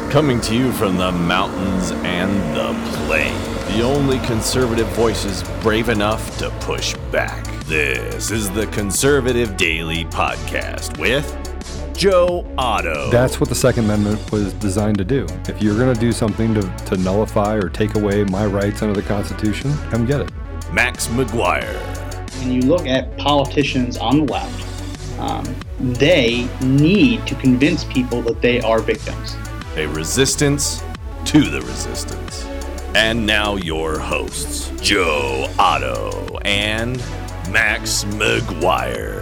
Coming to you from the mountains and the plain. The only conservative voices brave enough to push back. This is the Conservative Daily Podcast with Joe Otto. That's what the Second Amendment was designed to do. If you're going to do something to nullify or take away my rights under the Constitution, come get it. Max McGuire. When you look at politicians on the left, they need to convince people that they are victims. A resistance to the resistance. And now your hosts, Joe Otto and Max McGuire.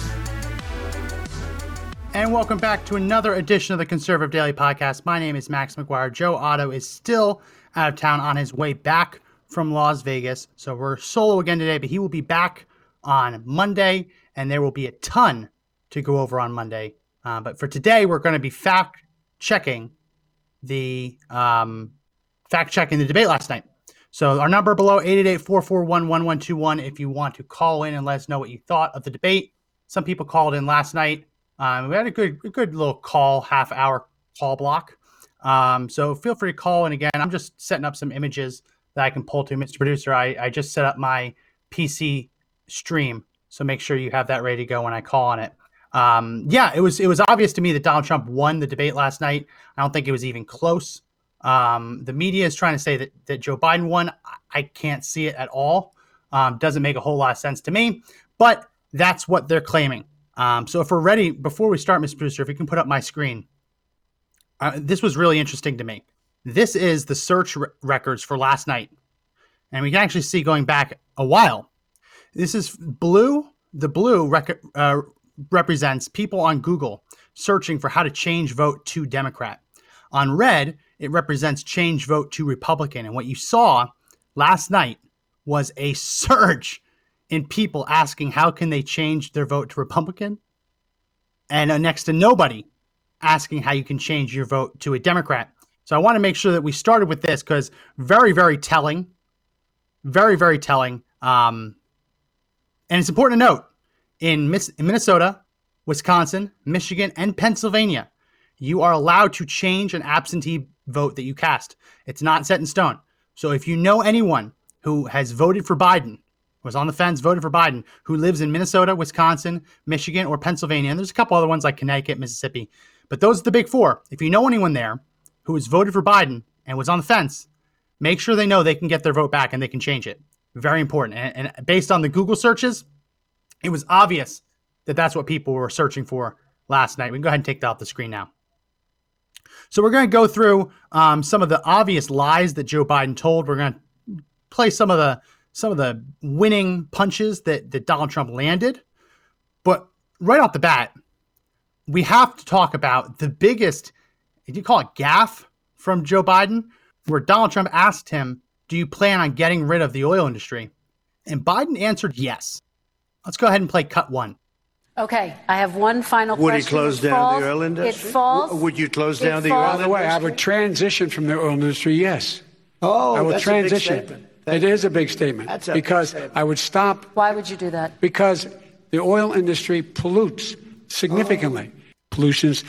And welcome back to another edition of the Conservative Daily Podcast. My name is Max McGuire. Joe Otto is still out of town on his way back from Las Vegas. So we're solo again today, but he will be back on Monday, and there will be a ton to go over on Monday. But for today, we're going to be fact-checking the debate last night. So our number below, 888-441-1121, if you want to call in and let us know what you thought of the debate. Some people called in last night. We had a good little call, half-hour call block. So feel free to call in again. I'm just setting up some images that I can pull to, Mr. Producer. I just set up my PC stream, so make sure you have that ready to go when I call on it. It was obvious to me that Donald Trump won the debate last night. I don't think it was even close. The media is trying to say that Joe Biden won. I can't see it at all. Doesn't make a whole lot of sense to me, but that's what they're claiming. So if we're ready, before we start, Mr. Producer, if you can put up my screen. This was really interesting to me. This is the search records for last night. And we can actually see going back a while. This is blue. The blue represents people on Google searching for how to change vote to Democrat. On red, it represents change vote to Republican. And what you saw last night was a surge in people asking how can they change their vote to Republican, and next to nobody asking how you can change your vote to a Democrat. So I want to make sure that we started with this because very, very telling. Very, very telling. And it's important to note, in Minnesota, Wisconsin, Michigan, and Pennsylvania, you are allowed to change an absentee vote that you cast. It's not set in stone. So if you know anyone who has voted for Biden, was on the fence, voted for Biden, who lives in Minnesota, Wisconsin, Michigan, or Pennsylvania, and there's a couple other ones like Connecticut, Mississippi, but those are the big four. If you know anyone there who has voted for Biden and was on the fence, make sure they know they can get their vote back and they can change it. Very important. And based on the Google searches, it was obvious that that's what people were searching for last night. We can go ahead and take that off the screen now. So we're going to go through some of the obvious lies that Joe Biden told. We're going to play some of the winning punches that Donald Trump landed. But right off the bat, we have to talk about the biggest, did you call it gaffe from Joe Biden, where Donald Trump asked him, do you plan on getting rid of the oil industry? And Biden answered yes. Let's go ahead and play cut one. Okay, I have one final question. Would he close down the oil industry? It falls. Would you close down the oil industry? By the way, I would transition from the oil industry, yes. Oh, I would that's transition. a big statement. It is a big statement. That's a because big statement. I would stop. Why would you do that? Because the oil industry pollutes significantly. Pollutions.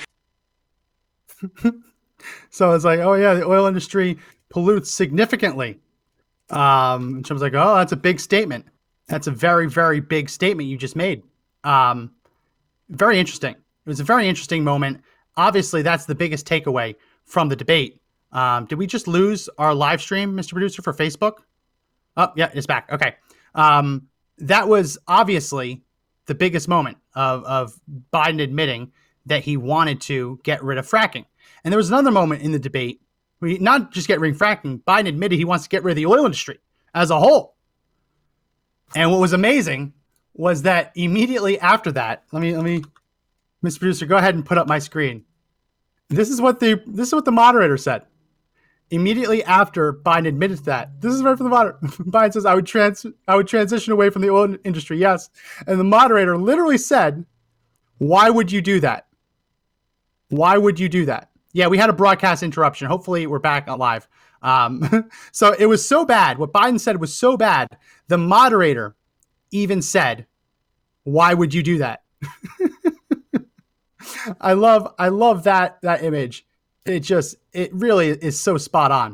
So it's like, oh yeah, the oil industry pollutes significantly. And Trump's like, oh, that's a big statement. That's a very, very big statement you just made. Very interesting. It was a very interesting moment. Obviously, that's the biggest takeaway from the debate. Did we just lose our live stream, Mr. Producer, for Facebook? Oh, yeah, it's back. Okay. That was obviously the biggest moment of Biden admitting that he wanted to get rid of fracking. And there was another moment in the debate where he not just get rid of fracking, Biden admitted he wants to get rid of the oil industry as a whole. And what was amazing was that immediately after that, let me, Mr. Producer, go ahead and put up my screen. This is what the moderator said. Immediately after Biden admitted that, this is right from the moderator. Biden says, I would transition away from the oil industry, yes. And the moderator literally said, why would you do that? Why would you do that? Yeah, we had a broadcast interruption. Hopefully we're back live. So it was so bad. What Biden said was so bad. The moderator even said, why would you do that? I love that image. It really is so spot on.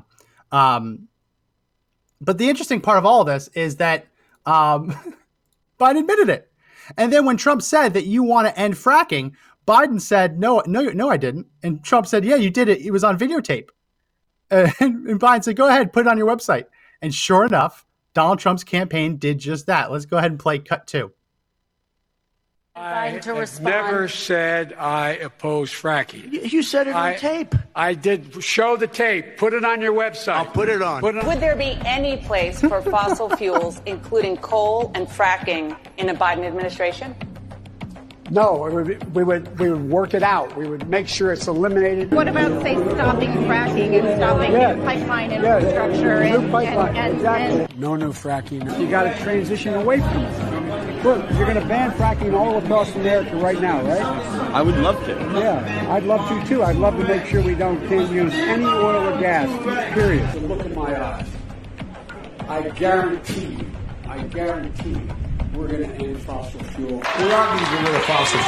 But the interesting part of all of this is that Biden admitted it. And then when Trump said that you want to end fracking, Biden said, no, I didn't. And Trump said, yeah, you did it. It was on videotape. And Biden said, go ahead, put it on your website. And sure enough, Donald Trump's campaign did just that. Let's go ahead and play cut 2. I have never said I oppose fracking. You said it on tape. I did. Show the tape. Put it on your website. I'll put it on. Would there be any place for fossil fuels, including coal and fracking, in a Biden administration? No, we would work it out. We would make sure it's eliminated. What about, say, stopping fracking and stopping new pipeline infrastructure? Exactly. No new fracking. You got to transition away from it. Look, you're going to ban fracking all across America right now, right? I would love to. Yeah, I'd love to too. I'd love to make sure we can't use any oil or gas, period. So look in my eyes. I guarantee you, we're going to end fossil fuel. We are going to get rid of fossil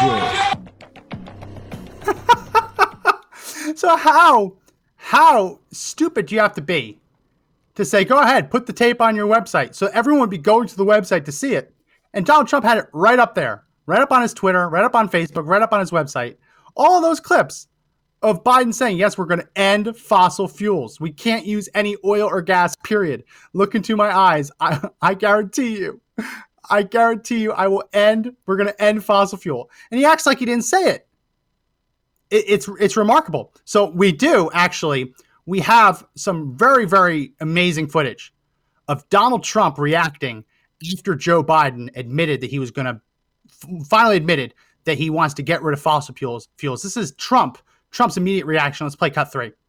fuels. So how stupid do you have to be to say, go ahead, put the tape on your website? So everyone would be going to the website to see it. And Donald Trump had it right up there, right up on his Twitter, right up on Facebook, right up on his website. All of those clips of Biden saying, yes, we're going to end fossil fuels. We can't use any oil or gas, period. Look into my eyes. I guarantee you, we're going to end fossil fuel. And he acts like he didn't say it. It's remarkable. So we have some very, very amazing footage of Donald Trump reacting after Joe Biden admitted that he was going to finally admitted that he wants to get rid of fossil fuels. This is Trump's immediate reaction. Let's play cut 3.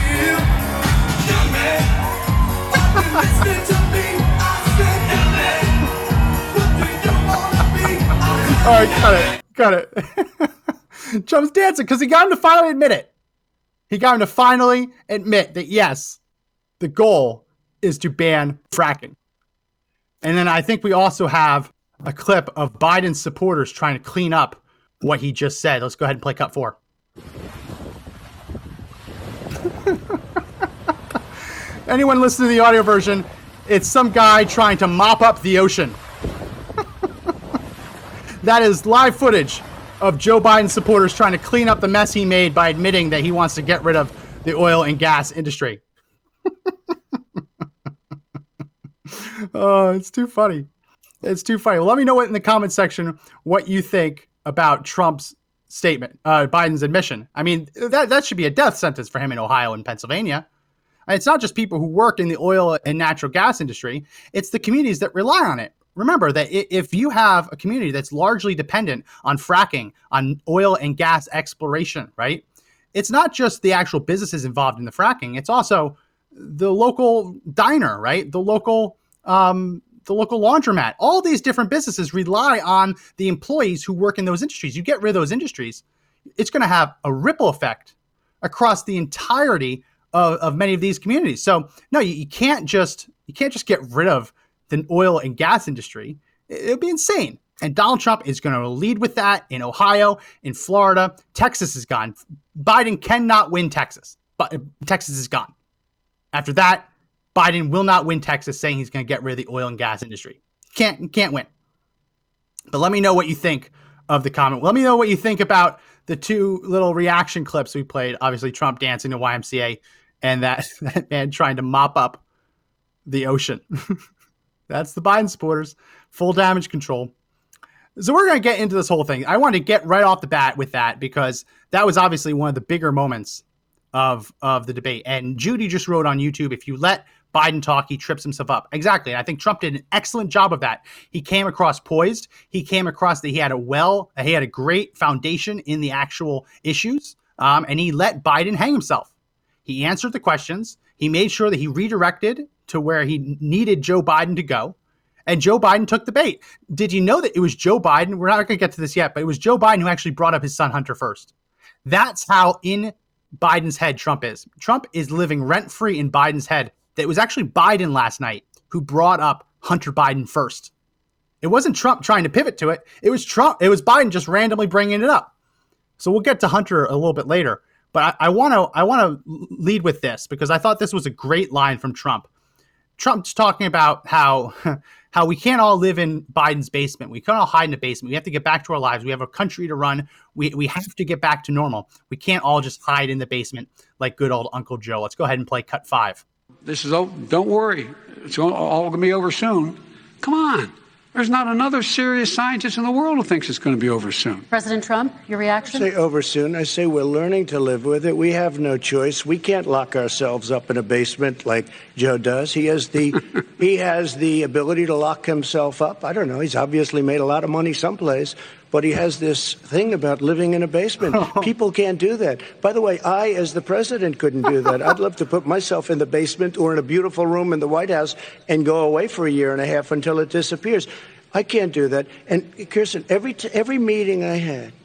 All right, cut it. Trump's dancing because he got him to finally admit it. He got him to finally admit that, yes, the goal is to ban fracking. And then I think we also have a clip of Biden's supporters trying to clean up what he just said. Let's go ahead and play cut 4. Anyone listening to the audio version, it's some guy trying to mop up the ocean. That is live footage of Joe Biden's supporters trying to clean up the mess he made by admitting that he wants to get rid of the oil and gas industry. Oh, it's too funny. Well, let me know in the comment section what you think about Trump's statement, Biden's admission. I mean, that should be a death sentence for him in Ohio and Pennsylvania. And it's not just people who work in the oil and natural gas industry. It's the communities that rely on it. Remember that if you have a community that's largely dependent on fracking, on oil and gas exploration, right? It's not just the actual businesses involved in the fracking. It's also the local diner, right? The local laundromat. All these different businesses rely on the employees who work in those industries. You get rid of those industries, it's going to have a ripple effect across the entirety of many of these communities. So no, you can't just get rid of the oil and gas industry. It would be insane. And Donald Trump is going to lead with that in Ohio, in Florida. Texas is gone. Biden cannot win Texas, but Texas is gone. After that, Biden will not win Texas, saying he's going to get rid of the oil and gas industry. Can't win. But let me know what you think of the comment. Let me know what you think about the two little reaction clips we played. Obviously, Trump dancing to YMCA and that man trying to mop up the ocean. That's the Biden supporters. Full damage control. So we're going to get into this whole thing. I want to get right off the bat with that because that was obviously one of the bigger moments of the debate. And Judy just wrote on YouTube, if you let Biden talk, he trips himself up. Exactly. And I think Trump did an excellent job of that. He came across poised. He came across that he had a great foundation in the actual issues. And he let Biden hang himself. He answered the questions. He made sure that he redirected to where he needed Joe Biden to go. And Joe Biden took the bait. Did you know that it was Joe Biden? We're not going to get to this yet, but it was Joe Biden who actually brought up his son Hunter first. That's how in Biden's head Trump is. Trump is living rent-free in Biden's head. That it was actually Biden last night who brought up Hunter Biden first. It wasn't Trump trying to pivot to it. It was Biden just randomly bringing it up. So we'll get to Hunter a little bit later. But I want to lead with this because I thought this was a great line from Trump. Trump's talking about how we can't all live in Biden's basement. We can't all hide in a basement. We have to get back to our lives. We have a country to run. We have to get back to normal. We can't all just hide in the basement like good old Uncle Joe. Let's go ahead and play cut 5. This is, don't worry. It's all going to be over soon. Come on. There's not another serious scientist in the world who thinks it's going to be over soon. President Trump, your reaction? I say over soon. I say we're learning to live with it. We have no choice. We can't lock ourselves up in a basement like Joe does. He has the ability to lock himself up. I don't know. He's obviously made a lot of money someplace, but he has this thing about living in a basement. People can't do that. By the way, I, as the president, couldn't do that. I'd love to put myself in the basement or in a beautiful room in the White House and go away for a year and a half until it disappears. I can't do that. And Kirsten, every meeting I had,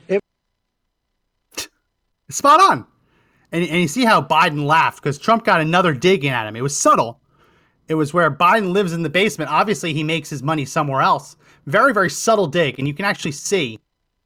spot on. And you see how Biden laughed because Trump got another dig in at him. It was subtle. It was where Biden lives in the basement. Obviously, he makes his money somewhere else. Very, very subtle dig. And you can actually see.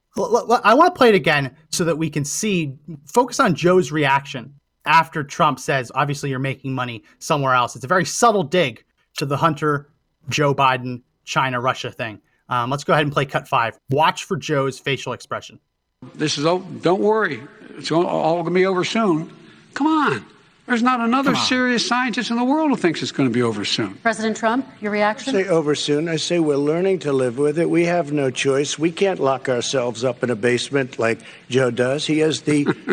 I want to play it again so that we can see, focus on Joe's reaction after Trump says, obviously, you're making money somewhere else. It's a very subtle dig to the Hunter, Joe Biden, China, Russia thing. Let's go ahead and play cut 5. Watch for Joe's facial expression. This is, don't worry. It's all going to be over soon. Come on. There's not another serious scientist in the world who thinks it's going to be over soon. President Trump, your reaction? I say over soon. I say we're learning to live with it. We have no choice. We can't lock ourselves up in a basement like Joe does. He has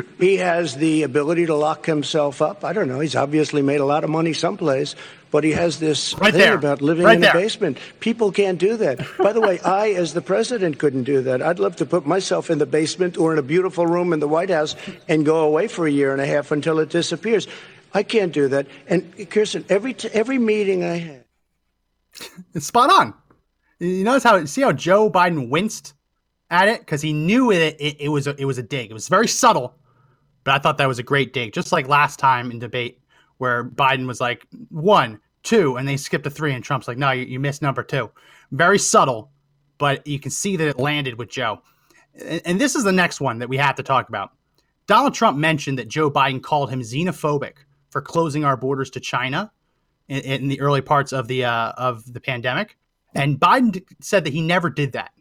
the ability to lock himself up. I don't know. He's obviously made a lot of money someplace, but he has this thing about living in a basement. People can't do that. By the way, I, as the president, couldn't do that. I'd love to put myself in the basement or in a beautiful room in the White House and go away for a year and a half until it disappears. I can't do that. And Kirsten, every meeting I had, it's spot on. You notice see how Joe Biden winced at it because he knew it was a dig. It was very subtle, but I thought that was a great dig. Just like last time in debate where Biden was like 1, 2, and they skipped to 3, and Trump's like, no, you missed number 2. Very subtle, but you can see that it landed with Joe. And this is the next one that we have to talk about. Donald Trump mentioned that Joe Biden called him xenophobic for closing our borders to China in the early parts of the pandemic. And Biden said that he never did that.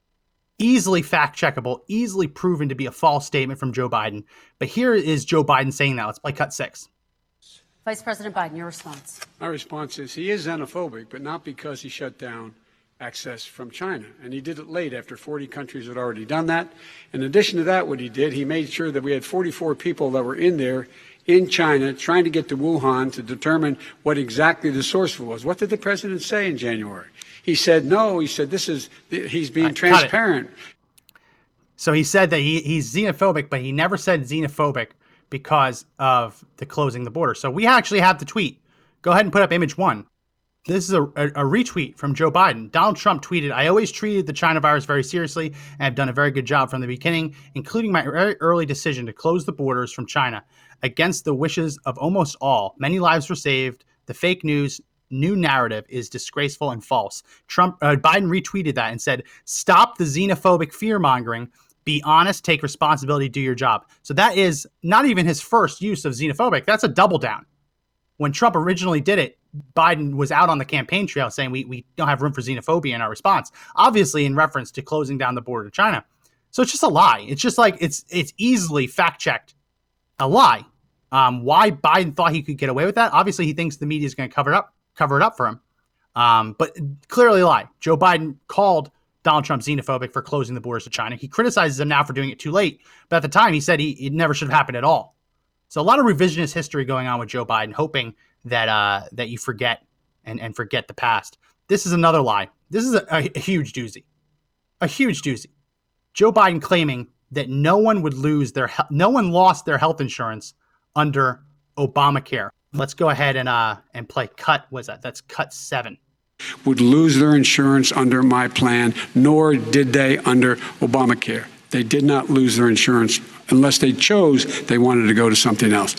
Easily fact checkable, easily proven to be a false statement from Joe Biden. But here is Joe Biden saying that. Let's play cut 6. Vice President Biden, your response. My response is he is xenophobic, but not because he shut down access from China. And he did it late after 40 countries had already done that. In addition to that, what he did, he made sure that we had 44 people that were in there in China trying to get to Wuhan to determine what exactly the source was. What did the president say in January? He said, no, he said, he's being transparent. So he said that he's xenophobic, but he never said xenophobic because of the closing the border. So we actually have the tweet. Go ahead and put up image 1. This is a retweet from Joe Biden. Donald Trump tweeted, I always treated the China virus very seriously and have done a very good job from the beginning, including my very early decision to close the borders from China against the wishes of almost all. Many lives were saved. The fake news new narrative is disgraceful and false. Biden retweeted that and said, stop the xenophobic fear mongering. Be honest, take responsibility, do your job. So that is not even his first use of xenophobic. That's a double down. When Trump originally did it, Biden was out on the campaign trail saying we don't have room for xenophobia in our response, obviously in reference to closing down the border to China. So it's just a lie. It's just like it's easily fact-checked a lie. Why Biden thought he could get away with that? Obviously, he thinks the media is going to cover it up for him. But clearly a lie. Joe Biden called Donald Trump xenophobic for closing the borders to China. He criticizes him now for doing it too late. But at the time, he said it never should have happened at all. So a lot of revisionist history going on with Joe Biden, hoping that you forget and forget the past. This is another lie. This is a huge doozy. A huge doozy. Joe Biden claiming that no one lost their health insurance under Obamacare. Let's go ahead and play cut. What's that? That's cut 7. Would lose their insurance under my plan, nor did they under Obamacare. They did not lose their insurance unless they chose they wanted to go to something else.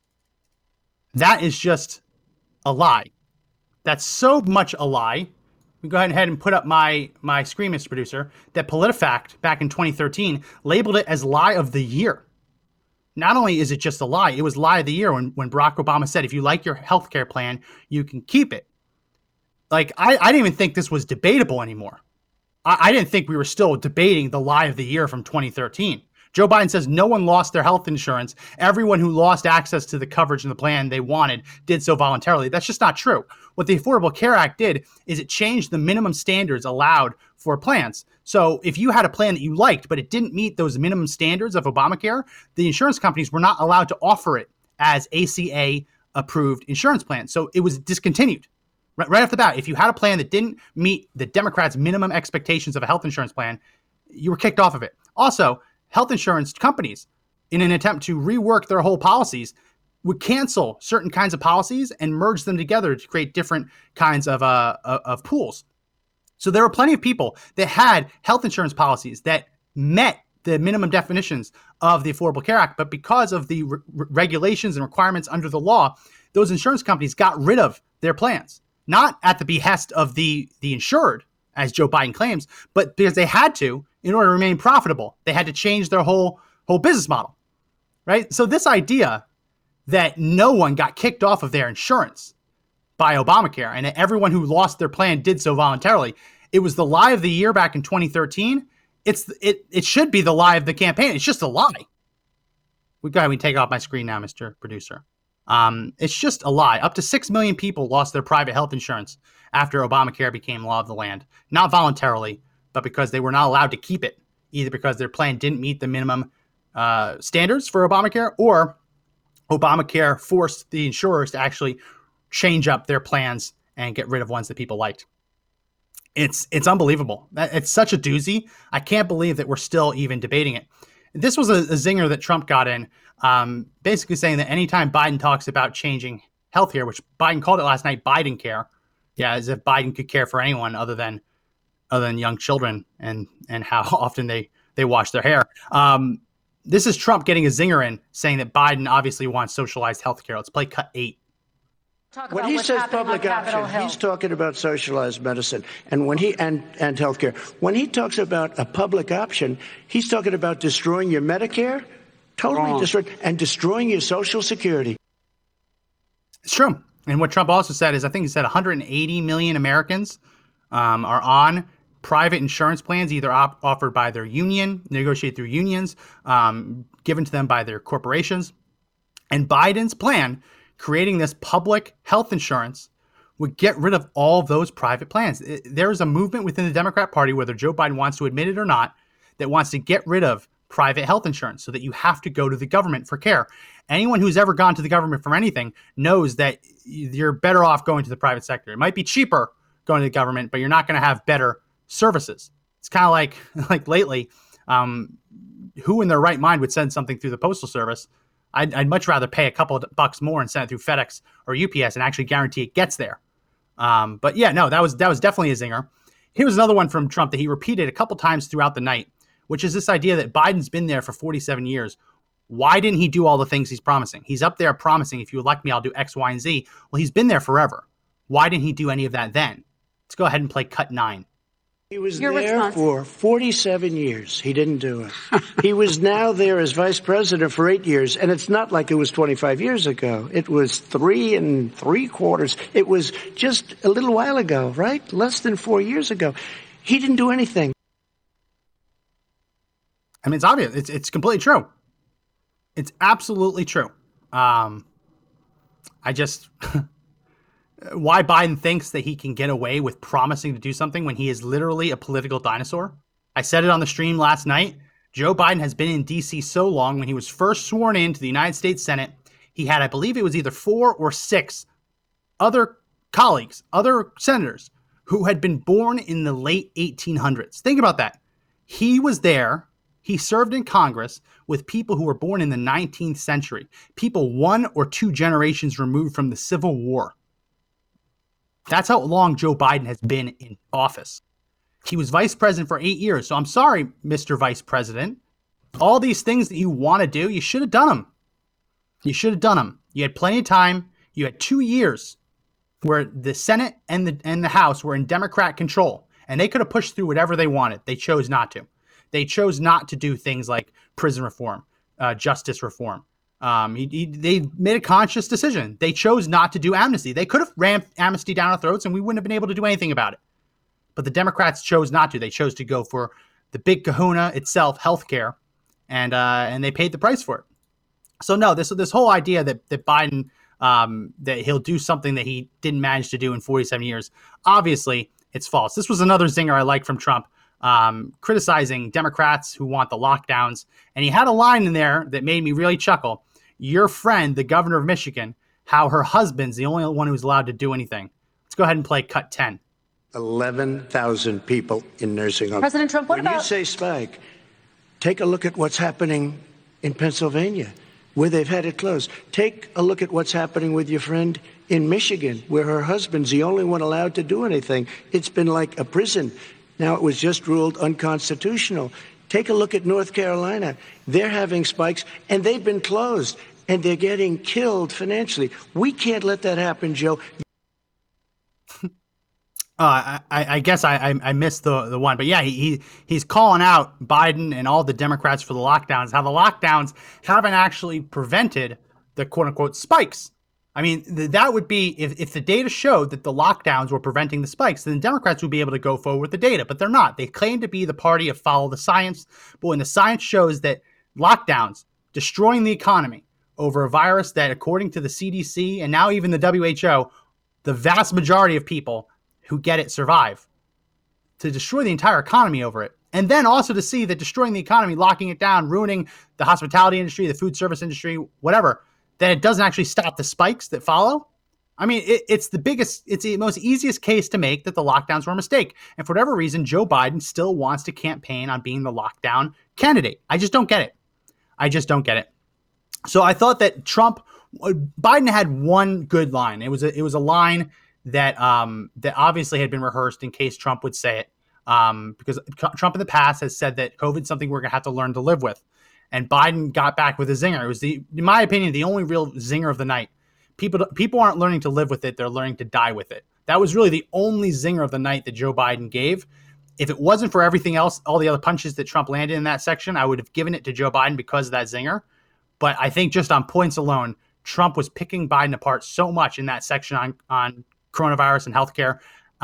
That is just a lie. That's so much a lie. We go ahead and put up my screen, Mr. Producer, that PolitiFact back in 2013 labeled it as lie of the year. Not only is it just a lie, it was lie of the year when Barack Obama said, if you like your healthcare plan, you can keep it. Like, I didn't even think this was debatable anymore. I didn't think we were still debating the lie of the year from 2013. Joe Biden says no one lost their health insurance. Everyone who lost access to the coverage in the plan they wanted did so voluntarily. That's just not true. What the Affordable Care Act did is it changed the minimum standards allowed for plans. So if you had a plan that you liked, but it didn't meet those minimum standards of Obamacare, the insurance companies were not allowed to offer it as ACA-approved insurance plans. So it was discontinued. Right off the bat, if you had a plan that didn't meet the Democrats' minimum expectations of a health insurance plan, you were kicked off of it. Also, health insurance companies, in an attempt to rework their whole policies, would cancel certain kinds of policies and merge them together to create different kinds of pools. So there were plenty of people that had health insurance policies that met the minimum definitions of the Affordable Care Act, but because of the regulations and requirements under the law, those insurance companies got rid of their plans. Not at the behest of the insured, as Joe Biden claims, but because they had to in order to remain profitable. They had to change their whole business model, right? So this idea that no one got kicked off of their insurance by Obamacare and that everyone who lost their plan did so voluntarily, it was the lie of the year back in 2013. It should be the lie of the campaign. It's just a lie. We can take off my screen now, Mr. Producer. It's just a lie. Up to 6 million people lost their private health insurance after Obamacare became law of the land. Not voluntarily, but because they were not allowed to keep it, either because their plan didn't meet the minimum standards for Obamacare, or Obamacare forced the insurers to actually change up their plans and get rid of ones that people liked. It's unbelievable. It's such a doozy. I can't believe that we're still even debating it. This was a zinger that Trump got in, basically saying that anytime Biden talks about changing healthcare, which Biden called it last night, Biden care, as if Biden could care for anyone other than young children and how often they wash their hair. This is Trump getting a zinger in, saying that Biden obviously wants socialized healthcare. Let's play cut 8. When he says public option, he's talking about socialized medicine and and healthcare. When he talks about a public option, he's talking about destroying your Medicare, destroying your Social Security. It's true. And what Trump also said is, I think he said 180 million Americans are on private insurance plans, either offered by their union, negotiated through unions, given to them by their corporations. And Biden's plan, creating this public health insurance, would get rid of all those private plans. There's a movement within the Democrat Party, whether Joe Biden wants to admit it or not, that wants to get rid of private health insurance so that you have to go to the government for care. Anyone who's ever gone to the government for anything knows that you're better off going to the private sector. It might be cheaper going to the government, but you're not going to have better services. It's kind of like lately, who in their right mind would send something through the Postal Service? I'd much rather pay a couple of bucks more and send it through FedEx or UPS and actually guarantee it gets there. But yeah, no, that was definitely a zinger. Here was another one from Trump that he repeated a couple times throughout the night, which is this idea that Biden's been there for 47 years. Why didn't he do all the things he's promising? He's up there promising, if you elect me, I'll do X, Y, and Z. Well, he's been there forever. Why didn't he do any of that then? Let's go ahead and play cut 9. He was there for 47 years. He didn't do it. He was now there as vice president for 8 years. And it's not like it was 25 years ago. It was 3 3/4. It was just a little while ago, right? Less than 4 years ago. He didn't do anything. I mean, it's obvious. It's completely true. It's absolutely true. Why Biden thinks that he can get away with promising to do something when he is literally a political dinosaur. I said it on the stream last night. Joe Biden has been in D.C. so long. When he was first sworn into the United States Senate, he had, I believe it was either 4 or 6 other colleagues, other senators who had been born in the late 1800s. Think about that. He was there. He served in Congress with people who were born in the 19th century, people 1 or 2 generations removed from the Civil War. That's how long Joe Biden has been in office. He was vice president for 8 years. So I'm sorry, Mr. Vice President. All these things that you want to do, you should have done them. You should have done them. You had plenty of time. You had 2 years where the Senate and the House were in Democrat control, and they could have pushed through whatever they wanted. They chose not to. They chose not to do things like prison reform, justice reform, They made a conscious decision. They chose not to do amnesty. They could have rammed amnesty down our throats and we wouldn't have been able to do anything about it. But the Democrats chose not to. They chose to go for the big kahuna itself, healthcare, and they paid the price for it. So no, this whole idea that Biden that he'll do something that he didn't manage to do in 47 years, obviously it's false. This was another zinger I like from Trump, criticizing Democrats who want the lockdowns. And he had a line in there that made me really chuckle. Your friend, the governor of Michigan, how her husband's the only one who's allowed to do anything. Let's go ahead and play cut 10. 11,000 people in nursing homes. President Trump, what when about... you say spike, take a look at what's happening in Pennsylvania, where they've had it closed. Take a look at what's happening with your friend in Michigan, where her husband's the only one allowed to do anything. It's been like a prison. Now it was just ruled unconstitutional. Take a look at North Carolina. They're having spikes, and they've been closed, and they're getting killed financially. We can't let that happen, Joe. I guess I missed the one, but yeah, he's calling out Biden and all the Democrats for the lockdowns, how the lockdowns haven't actually prevented the quote unquote spikes. I mean, that would be if the data showed that the lockdowns were preventing the spikes, then the Democrats would be able to go forward with the data, but they're not. They claim to be the party of follow the science, but when the science shows that lockdowns destroying the economy over a virus that, according to the CDC and now even the WHO, the vast majority of people who get it survive, to destroy the entire economy over it. And then also to see that destroying the economy, locking it down, ruining the hospitality industry, the food service industry, whatever, that it doesn't actually stop the spikes that follow. I mean, it's the most easiest case to make that the lockdowns were a mistake. And for whatever reason, Joe Biden still wants to campaign on being the lockdown candidate. I just don't get it. So I thought that Biden had one good line. It was a line that obviously had been rehearsed in case Trump would say it, because Trump in the past has said that COVID's something we're going to have to learn to live with. And Biden got back with a zinger. It was, in my opinion, the only real zinger of the night. People aren't learning to live with it. They're learning to die with it. That was really the only zinger of the night that Joe Biden gave. If it wasn't for everything else, all the other punches that Trump landed in that section, I would have given it to Joe Biden because of that zinger. But I think just on points alone, Trump was picking Biden apart so much in that section on coronavirus and healthcare.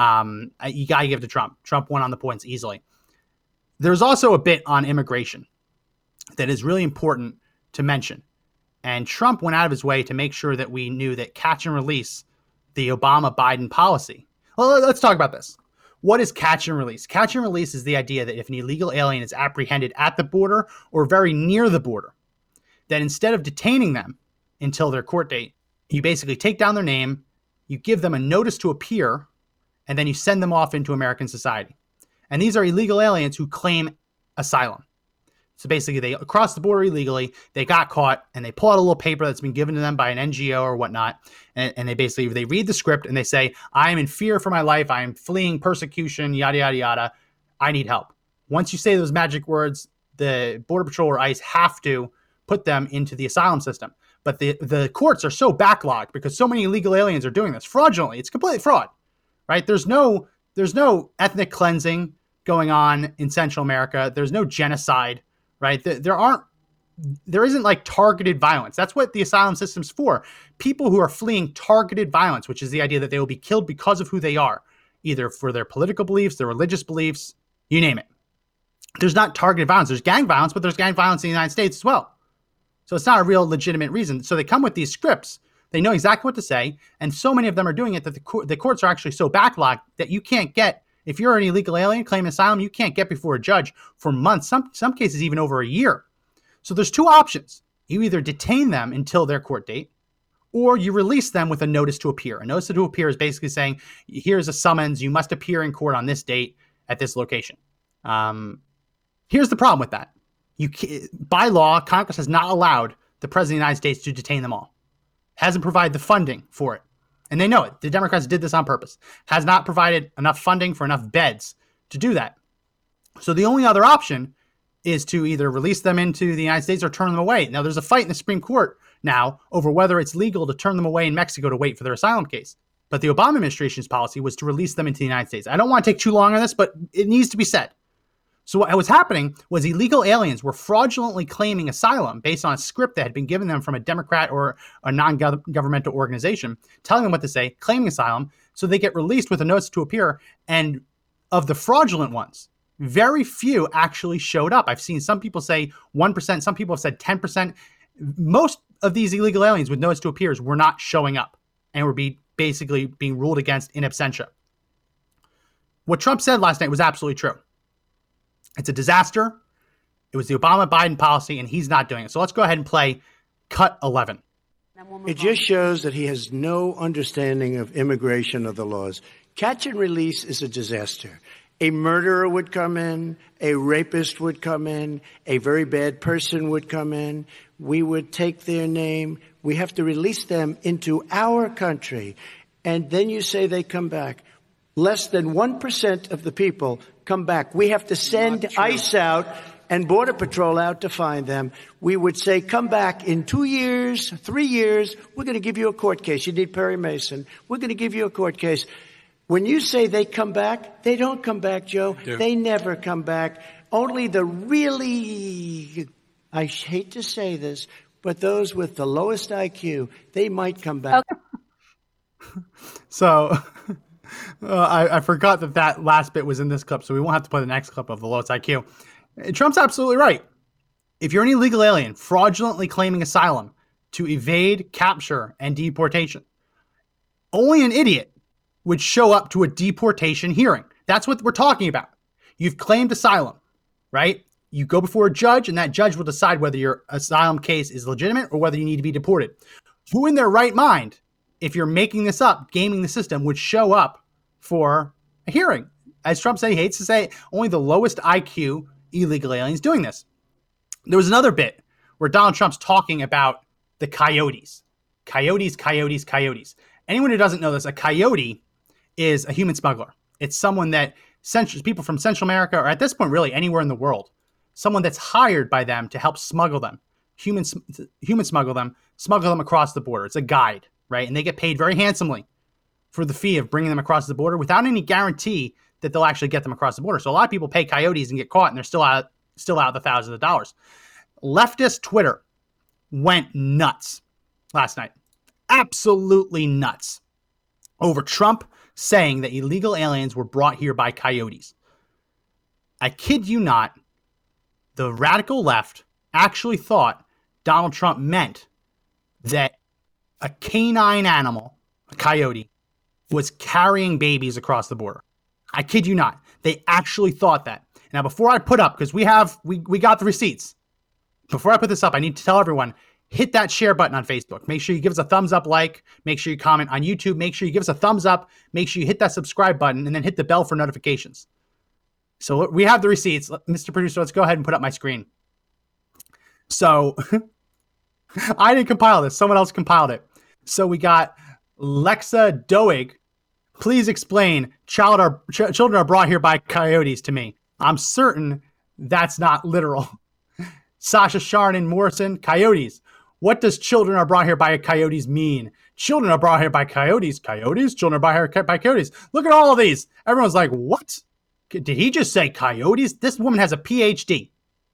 You got to give it to Trump. Trump won on the points easily. There's also a bit on immigration that is really important to mention. And Trump went out of his way to make sure that we knew that catch and release, the Obama-Biden policy. Well, let's talk about this. What is catch and release? Catch and release is the idea that if an illegal alien is apprehended at the border or very near the border, that instead of detaining them until their court date, you basically take down their name, you give them a notice to appear, and then you send them off into American society. And these are illegal aliens who claim asylum. So basically, they cross the border illegally, they got caught, and they pull out a little paper that's been given to them by an NGO or whatnot, and they read the script and they say, I am in fear for my life, I am fleeing persecution, yada, yada, yada, I need help. Once you say those magic words, the Border Patrol or ICE have to put them into the asylum system. But the courts are so backlogged because so many illegal aliens are doing this fraudulently. It's completely fraud, right? There's no ethnic cleansing going on in Central America. There's no genocide, right? There isn't like targeted violence. That's what the asylum system's for. People who are fleeing targeted violence, which is the idea that they will be killed because of who they are, either for their political beliefs, their religious beliefs, you name it. There's not targeted violence. There's gang violence, but there's gang violence in the United States as well. So it's not a real legitimate reason. So they come with these scripts. They know exactly what to say. And so many of them are doing it that the courts are actually so backlogged that you can't get, if you're an illegal alien claiming asylum, you can't get before a judge for months, some cases even over a year. So there's two options. You either detain them until their court date, or you release them with a notice to appear. A notice to appear is basically saying, here's a summons, you must appear in court on this date at this location. Here's the problem with that. By law, Congress has not allowed the President of the United States to detain them all. Hasn't provided the funding for it. And they know it. The Democrats did this on purpose. Has not provided enough funding for enough beds to do that. So the only other option is to either release them into the United States or turn them away. Now, there's a fight in the Supreme Court now over whether it's legal to turn them away in Mexico to wait for their asylum case. But the Obama administration's policy was to release them into the United States. I don't want to take too long on this, but it needs to be said. So what was happening was illegal aliens were fraudulently claiming asylum based on a script that had been given them from a Democrat or a non-governmental organization, telling them what to say, claiming asylum, so they get released with a notice to appear. And of the fraudulent ones, very few actually showed up. I've seen some people say 1%, some people have said 10%. Most of these illegal aliens with notice to appears were not showing up and were basically being ruled against in absentia. What Trump said last night was absolutely true. It's a disaster. It was the Obama-Biden policy, and he's not doing it. So let's go ahead and play cut 11. It just shows that he has no understanding of immigration or the laws. Catch and release is a disaster. A murderer would come in, a rapist would come in, a very bad person would come in. We would take their name. We have to release them into our country. And then you say they come back. Less than 1% of the people come back. We have to send ICE out and Border Patrol out to find them. We would say, come back in 2 years, 3 years. We're going to give you a court case. You need Perry Mason. We're going to give you a court case. When you say they come back, they don't come back, Joe. Yeah. They never come back. Only the really, I hate to say this, but those with the lowest IQ, they might come back. Okay. So... I forgot that last bit was in this clip, so we won't have to play the next clip of the lowest IQ. Trump's absolutely right. If you're an illegal alien fraudulently claiming asylum to evade capture and deportation, only an idiot would show up to a deportation hearing. That's what we're talking about. You've claimed asylum, right? You go before a judge, and that judge will decide whether your asylum case is legitimate or whether you need to be deported. Who in their right mind, if you're making this up, gaming the system, would show up for a hearing? As Trump said, he hates to say, only the lowest IQ illegal aliens doing this. There was another bit where Donald Trump's talking about the coyotes. Coyotes. Anyone who doesn't know this, a coyote is a human smuggler. It's someone that people from Central America, or at this point really anywhere in the world, someone that's hired by them to help smuggle them, human smuggle them across the border. It's a guide. Right? And they get paid very handsomely for the fee of bringing them across the border without any guarantee that they'll actually get them across the border. So a lot of people pay coyotes and get caught, and they're still out the thousands of dollars. Leftist Twitter went nuts last night. Absolutely nuts over Trump saying that illegal aliens were brought here by coyotes. I kid you not, the radical left actually thought Donald Trump meant that a canine animal, a coyote, was carrying babies across the border. I kid you not. They actually thought that. Now, before I put up, because we got the receipts. Before I put this up, I need to tell everyone, hit that share button on Facebook. Make sure you give us a thumbs up like. Make sure you comment on YouTube. Make sure you give us a thumbs up. Make sure you hit that subscribe button and then hit the bell for notifications. So we have the receipts. Mr. Producer, let's go ahead and put up my screen. So I didn't compile this. Someone else compiled it. So we got Lexa Doig. Please explain. Children are brought here by coyotes to me. I'm certain that's not literal. Sasha Sharon Morrison, coyotes. What does children are brought here by coyotes mean? Children are brought here by coyotes. Coyotes? Children are brought here by coyotes. Look at all of these. Everyone's like, what? Did he just say coyotes? This woman has a PhD.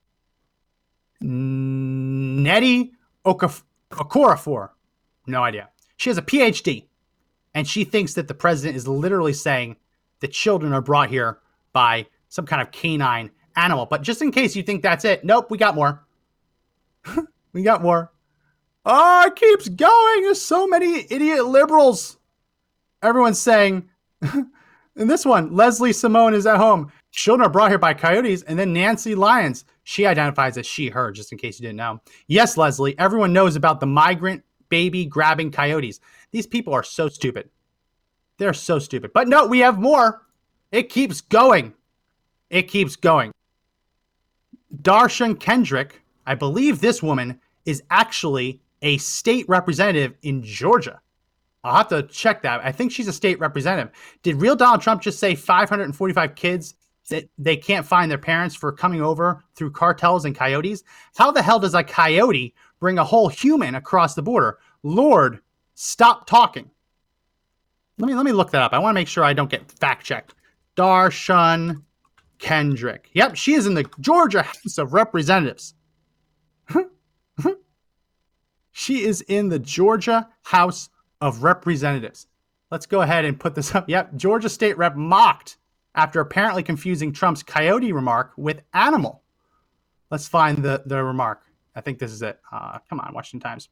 Nettie Okorafor. No idea. She has a PhD, and she thinks that the president is literally saying that children are brought here by some kind of canine animal. But just in case you think that's it, nope, we got more. We got more. Oh, it keeps going. There's so many idiot liberals. Everyone's saying, in this one, Leslie Simone is at home. Children are brought here by coyotes. And then Nancy Lyons, she identifies as she, her, just in case you didn't know. Yes, Leslie, everyone knows about the migrant baby grabbing coyotes. These people are so stupid. They're so stupid. But no, we have more. It keeps going. It keeps going. Darshan Kendrick, I believe this woman is actually a state representative in Georgia. I'll have to check that. I think she's a state representative. Did real Donald Trump just say 545 kids that they can't find their parents for coming over through cartels and coyotes? How the hell does a coyote bring a whole human across the border? Lord, stop talking. Let me look that up. I want to make sure I don't get fact checked. Darshan Kendrick. Yep, she is in the Georgia House of Representatives. She is in the Georgia House of Representatives. Let's go ahead and put this up. Yep, Georgia State Rep mocked after apparently confusing Trump's coyote remark with animal. Let's find the remark. I think this is it. Come on, Washington Times.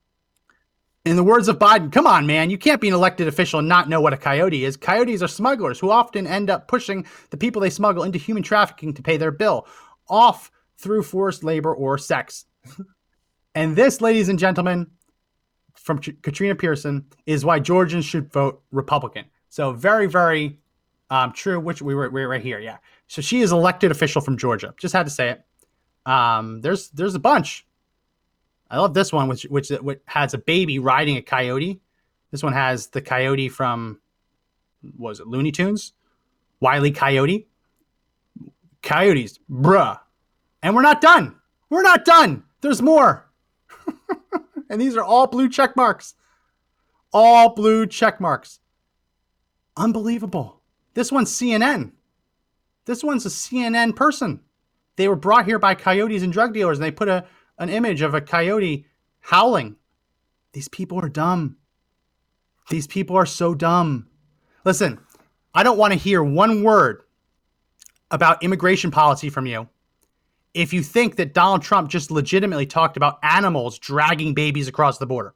In the words of Biden, come on, man, you can't be an elected official and not know what a coyote is. Coyotes are smugglers who often end up pushing the people they smuggle into human trafficking to pay their bill, off through forced labor or sex. And this, ladies and gentlemen, from Katrina Pearson, is why Georgians should vote Republican. So very, very true, which we're right here, yeah. So she is elected official from Georgia. Just had to say it. There's a bunch. I love this one, which has a baby riding a coyote. This one has the coyote from, what was it, Looney Tunes? Wile E. Coyote. Coyotes, bruh. And we're not done. We're not done. There's more. And these are all blue check marks. All blue check marks. Unbelievable. This one's CNN. This one's a CNN person. They were brought here by coyotes and drug dealers, and they put an image of a coyote howling. These people are dumb. These people are so dumb. Listen, I don't want to hear one word about immigration policy from you if you think that Donald Trump just legitimately talked about animals dragging babies across the border.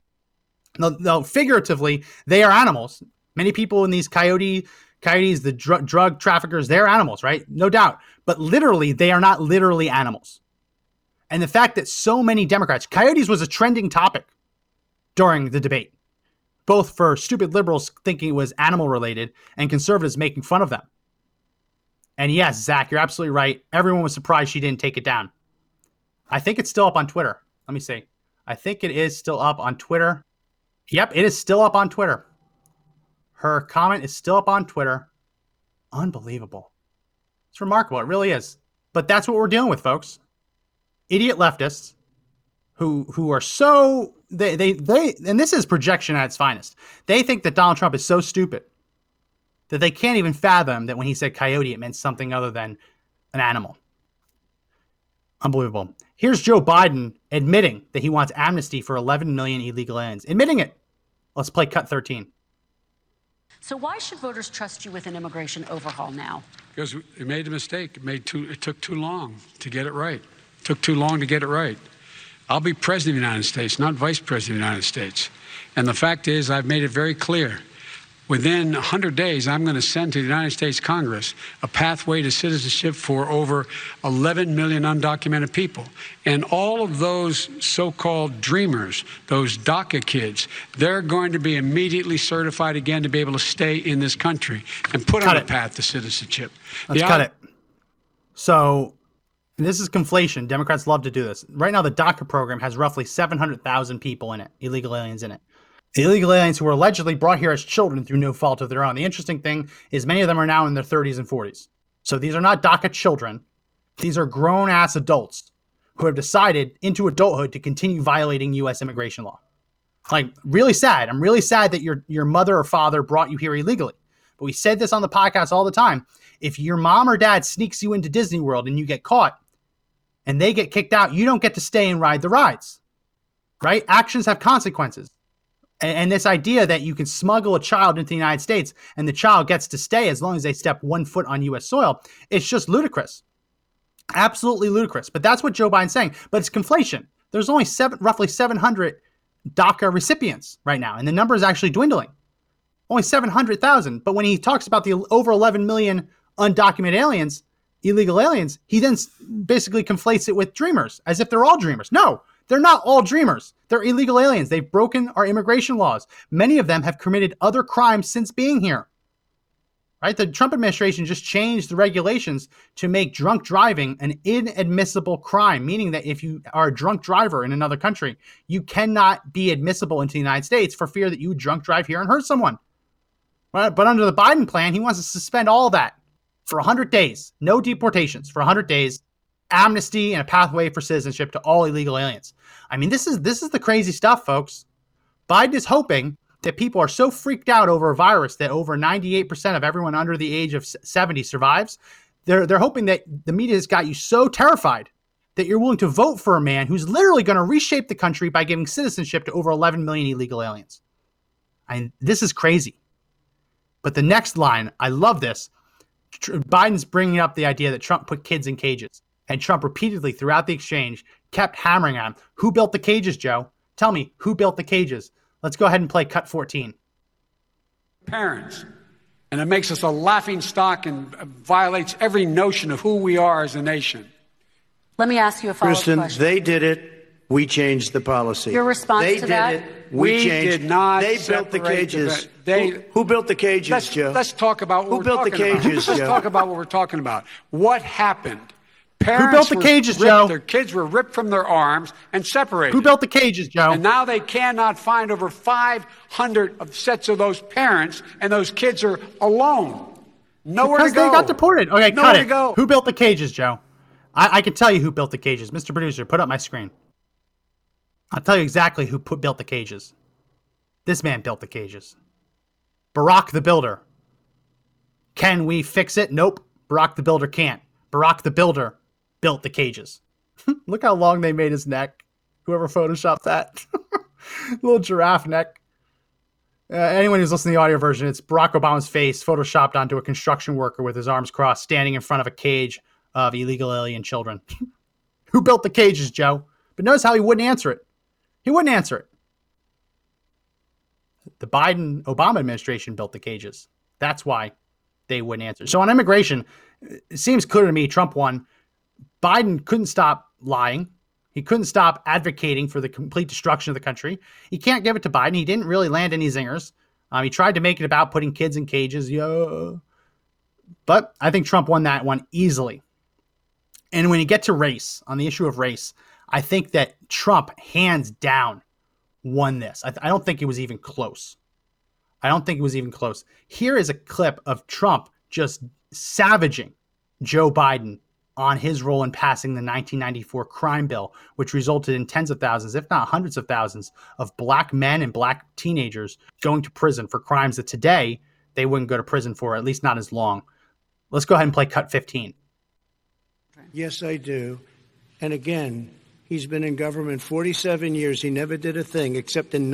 No, figuratively, they are animals. Many people in these coyotes, the drug traffickers, they're animals, right? No doubt. But literally, they are not literally animals. And the fact that so many Democrats, coyotes was a trending topic during the debate, both for stupid liberals thinking it was animal related and conservatives making fun of them. And yes, Zach, you're absolutely right. Everyone was surprised she didn't take it down. I think it's still up on Twitter. Let me see. I think it is still up on Twitter. Yep, it is still up on Twitter. Her comment is still up on Twitter. Unbelievable. It's remarkable. It really is. But that's what we're dealing with, folks. Idiot leftists who are so they and this is projection at its finest. They think that Donald Trump is so stupid that they can't even fathom that when he said coyote, it meant something other than an animal. Unbelievable. Here's Joe Biden admitting that he wants amnesty for 11 million illegal aliens. Admitting it. Let's play cut 13. So why should voters trust you with an immigration overhaul now? Because we made a mistake. It took too long to get it right. It took too long to get it right. I'll be president of the United States, not vice president of the United States. And the fact is, I've made it very clear. Within 100 days, I'm going to send to the United States Congress a pathway to citizenship for over 11 million undocumented people. And all of those so-called dreamers, those DACA kids, they're going to be immediately certified again to be able to stay in this country and put on a path to citizenship. Let's cut it. So this is conflation. Democrats love to do this. Right now, the DACA program has roughly 700,000 people in it, illegal aliens in it. The illegal aliens who were allegedly brought here as children through no fault of their own. The interesting thing is many of them are now in their 30s and 40s. So these are not DACA children. These are grown-ass adults who have decided into adulthood to continue violating U.S. immigration law. Like, really sad. I'm really sad that your mother or father brought you here illegally. But we said this on the podcast all the time. If your mom or dad sneaks you into Disney World and you get caught and they get kicked out, you don't get to stay and ride the rides, right? Actions have consequences. And this idea that you can smuggle a child into the United States and the child gets to stay as long as they step 1 foot on U.S. soil, it's just ludicrous. Absolutely ludicrous. But that's what Joe Biden's saying. But it's conflation. There's only roughly 700 DACA recipients right now, and the number is actually dwindling. Only 700,000. But when he talks about the over 11 million undocumented aliens, illegal aliens, he then basically conflates it with dreamers, as if they're all dreamers. No. They're not all dreamers. They're illegal aliens. They've broken our immigration laws. Many of them have committed other crimes since being here. Right? The Trump administration just changed the regulations to make drunk driving an inadmissible crime, meaning that if you are a drunk driver in another country, you cannot be admissible into the United States for fear that you would drunk drive here and hurt someone. Right? But under the Biden plan, he wants to suspend all that for 100 days. No deportations for 100 days. Amnesty and a pathway for citizenship to all illegal aliens. I mean, this is the crazy stuff, folks. Biden is hoping that people are so freaked out over a virus that over 98% of everyone under the age of 70 survives, They're hoping that the media has got you so terrified that you're willing to vote for a man who's literally going to reshape the country by giving citizenship to over 11 million illegal aliens. This is crazy. But the next line, I love this. Biden's bringing up the idea that Trump put kids in cages. And Trump repeatedly throughout the exchange kept hammering on him. Who built the cages, Joe? Tell me, who built the cages? Let's go ahead and play cut 14. Parents. And it makes us a laughing stock and violates every notion of who we are as a nation. Let me ask you a follow-up Kristen, question. they did it. We changed the policy. Your response to that? They did it. We changed. Did not. They built the cages. They who built the cages, Joe? Let's talk about what who built the cages, Let's Joe? talk about what we're talking about. What happened? Who built the cages, Joe? Their kids were ripped from their arms and separated. Who built the cages, Joe? And now they cannot find over 500 sets of those parents, and those kids are alone. Nowhere because to go. They got deported. Okay, Nowhere cut to it. go. Who built the cages, Joe? I can tell you who built the cages. Mr. Producer, put up my screen. I'll tell you exactly who built the cages. This man built the cages. Barack the Builder. Can we fix it? Nope. Barack the Builder can't. Barack the Builder built the cages. Look how long they made his neck. Whoever photoshopped that. Little giraffe neck. Anyone who's listening to the audio version, it's Barack Obama's face photoshopped onto a construction worker with his arms crossed, standing in front of a cage of illegal alien children. Who built the cages, Joe? But notice how he wouldn't answer it. He wouldn't answer it. The Biden-Obama administration built the cages. That's why they wouldn't answer. So on immigration, it seems clear to me Trump won. Biden couldn't stop lying. He couldn't stop advocating for the complete destruction of the country. He can't give it to Biden. He didn't really land any zingers. He tried to make it about putting kids in cages. Yeah. But I think Trump won that one easily. And when you get to race, on the issue of race, I think that Trump hands down won this. I don't think it was even close. Here is a clip of Trump just savaging Joe Biden on his role in passing the 1994 crime bill, which resulted in tens of thousands, if not hundreds of thousands, of black men and black teenagers going to prison for crimes that today they wouldn't go to prison for, at least not as long. Let's go ahead and play cut 15. Yes, I do. And again, he's been in government 47 years. He never did a thing except in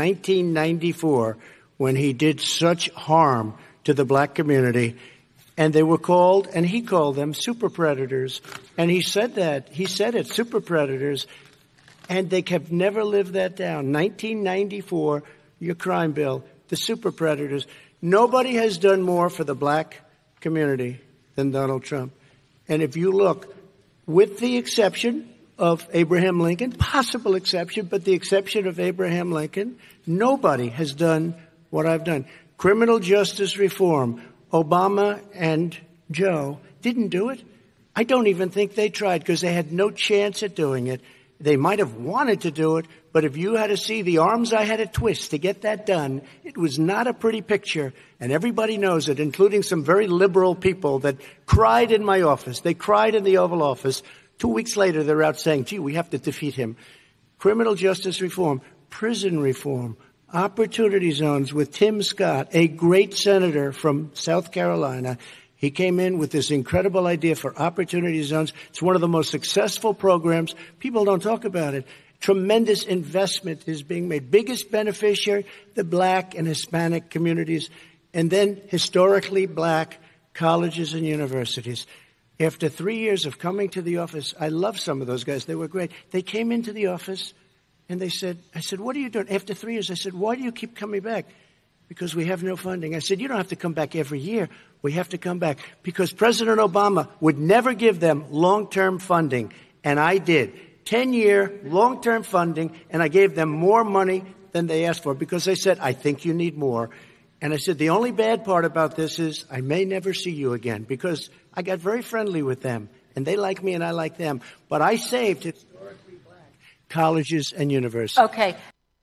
1994 when he did such harm to the black community. And they were called, and he called them super predators. And he said that. He said it, super predators. And they have never lived that down. 1994, your crime bill, the super predators. Nobody has done more for the black community than Donald Trump. And if you look, with the exception of Abraham Lincoln, possible exception, but the exception of Abraham Lincoln, nobody has done what I've done. Criminal justice reform. Obama and Joe didn't do it. I don't even think they tried because they had no chance at doing it. They might have wanted to do it, but if you had to see the arms I had to twist to get that done, it was not a pretty picture, and everybody knows it, including some very liberal people that cried in my office. They cried in the Oval Office. 2 weeks later, they're out saying, gee, we have to defeat him. Criminal justice reform, prison reform, opportunity zones with Tim Scott, a great senator from South Carolina. He came in with this incredible idea for opportunity zones. It's one of the most successful programs. People don't talk about it. Tremendous investment is being made. Biggest beneficiary, the black and Hispanic communities, and then historically black colleges and universities. After 3 years of coming to the office, I love some of those guys. They were great. They came into the office and I said, what are you doing? After 3 years, I said, why do you keep coming back? Because we have no funding. I said, you don't have to come back every year. We have to come back because President Obama would never give them long-term funding. And I did. 10-year long-term funding, and I gave them more money than they asked for because they said, I think you need more. And I said, the only bad part about this is I may never see you again because I got very friendly with them, and they like me and I like them. But I saved historically black colleges and universities. Okay.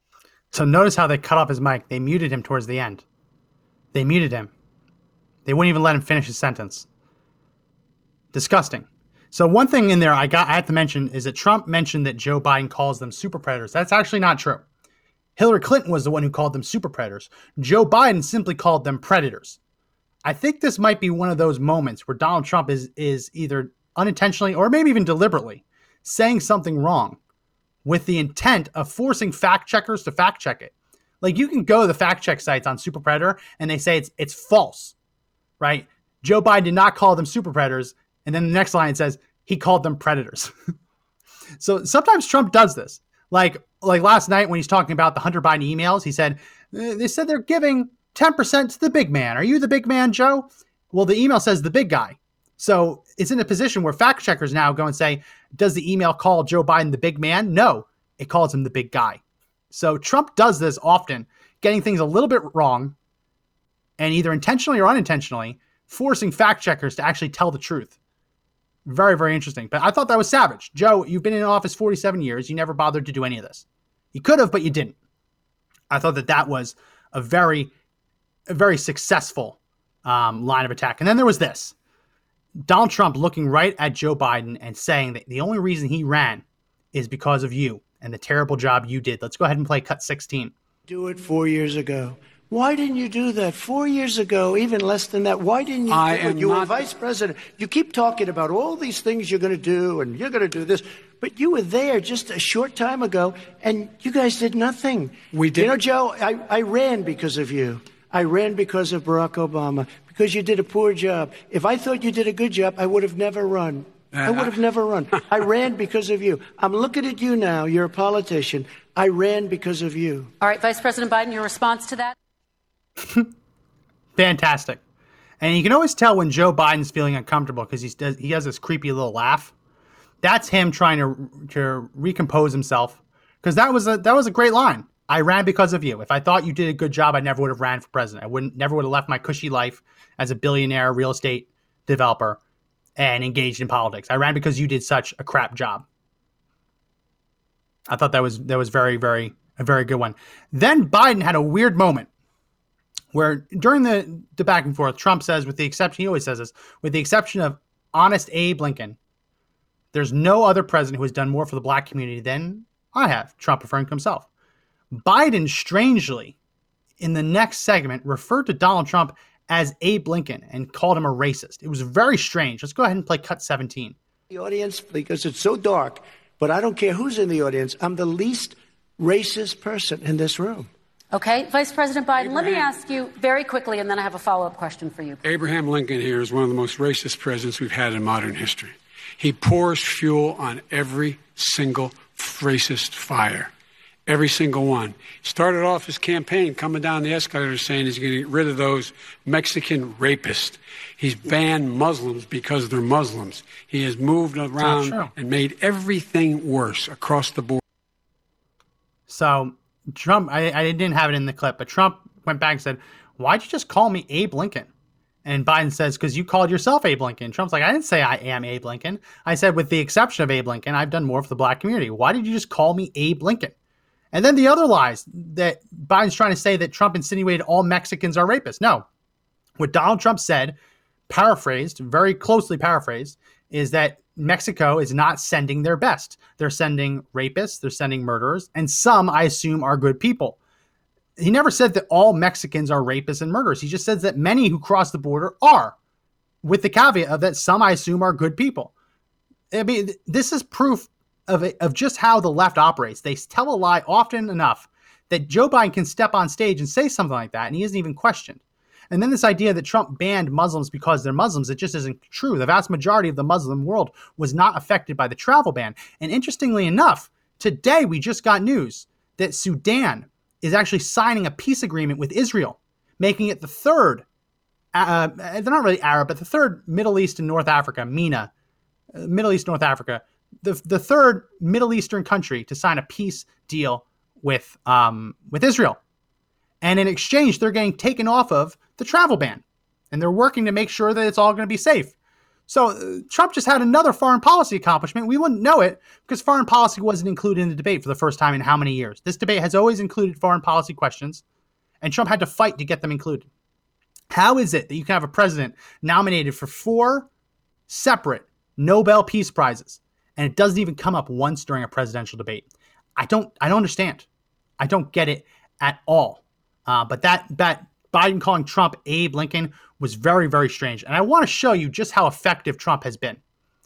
So notice how they cut off his mic. They muted him towards the end. They muted him. They wouldn't even let him finish his sentence. Disgusting. So one thing in there I have to mention is that Trump mentioned that Joe Biden calls them super predators. That's actually not true. Hillary Clinton was the one who called them super predators. Joe Biden simply called them predators. I think this might be one of those moments where Donald Trump is either unintentionally or maybe even deliberately saying something wrong with the intent of forcing fact checkers to fact check it. Like, you can go to the fact check sites on Super Predator and they say it's false, right? Joe Biden did not call them super predators. And then the next line says he called them predators. So sometimes Trump does this. Like last night when he's talking about the Hunter Biden emails, he said, they said they're giving 10% to the big man. Are you the big man, Joe? Well, the email says the big guy. So it's in a position where fact checkers now go and say, does the email call Joe Biden the big man? No, it calls him the big guy. So Trump does this often, getting things a little bit wrong and either intentionally or unintentionally forcing fact checkers to actually tell the truth. Very, very interesting. But I thought that was savage. Joe, you've been in office 47 years. You never bothered to do any of this. You could have, but you didn't. I thought that was a very successful line of attack. And then there was this. Donald Trump looking right at Joe Biden and saying that the only reason he ran is because of you and the terrible job you did. Let's go ahead and play cut 16. Do it 4 years ago. Why didn't you do that 4 years ago, even less than that? Why didn't you do it? You were vice president. You keep talking about all these things you're going to do and you're going to do this. But you were there just a short time ago, and you guys did nothing. We did. You know, Joe, I ran because of you. I ran because of Barack Obama, because you did a poor job. If I thought you did a good job, I would have never run. I would have never run. I ran because of you. I'm looking at you now. You're a politician. I ran because of you. All right, Vice President Biden, your response to that? Fantastic. And you can always tell when Joe Biden's feeling uncomfortable because he has this creepy little laugh. That's him trying to recompose himself, because that was a great line. I ran because of you. If I thought you did a good job, I never would have ran for president. I never would have left my cushy life as a billionaire real estate developer and engaged in politics. I ran because you did such a crap job. I thought that was a very good one. Then Biden had a weird moment where during the back and forth, Trump says, with the exception, he always says this, with the exception of honest Abe Lincoln, there's no other president who has done more for the black community than I have, Trump referring to himself. Biden, strangely, in the next segment, referred to Donald Trump as Abe Lincoln and called him a racist. It was very strange. Let's go ahead and play cut 17. The audience, because it's so dark, but I don't care who's in the audience. I'm the least racist person in this room. Okay, Vice President Biden, let me ask you very quickly, and then I have a follow-up question for you. Abraham Lincoln here is one of the most racist presidents we've had in modern history. He pours fuel on every single racist fire. Every single one. Started off his campaign coming down the escalator saying he's going to get rid of those Mexican rapists. He's banned Muslims because they're Muslims. He has moved around and made everything worse across the board. So Trump, I didn't have it in the clip, but Trump went back and said, why'd you just call me Abe Lincoln? And Biden says, because you called yourself Abe Lincoln. Trump's like, I didn't say I am Abe Lincoln. I said, with the exception of Abe Lincoln, I've done more for the black community. Why did you just call me Abe Lincoln? And then the other lies that Biden's trying to say that Trump insinuated all Mexicans are rapists. No. What Donald Trump said, paraphrased, very closely paraphrased, is that Mexico is not sending their best. They're sending rapists, they're sending murderers, and some, I assume, are good people. He never said that all Mexicans are rapists and murderers. He just says that many who cross the border are, with the caveat of that some, I assume, are good people. I mean, this is proof of just how the left operates. They tell a lie often enough that Joe Biden can step on stage and say something like that, and he isn't even questioned. And then this idea that Trump banned Muslims because they're Muslims, it just isn't true. The vast majority of the Muslim world was not affected by the travel ban. And interestingly enough, today we just got news that Sudan is actually signing a peace agreement with Israel, making it the third, they're not really Arab, but the third Middle East and North Africa, MENA, Middle East, North Africa, the third Middle Eastern country to sign a peace deal with Israel. And in exchange, they're getting taken off of the travel ban. And they're working to make sure that it's all going to be safe. So Trump just had another foreign policy accomplishment. We wouldn't know it because foreign policy wasn't included in the debate for the first time in how many years? This debate has always included foreign policy questions, and Trump had to fight to get them included. How is it that you can have a president nominated for 4 separate Nobel Peace Prizes, and it doesn't even come up once during a presidential debate? I don't understand. I don't get it at all. But that Biden calling Trump Abe Lincoln was very, very strange. And I want to show you just how effective Trump has been.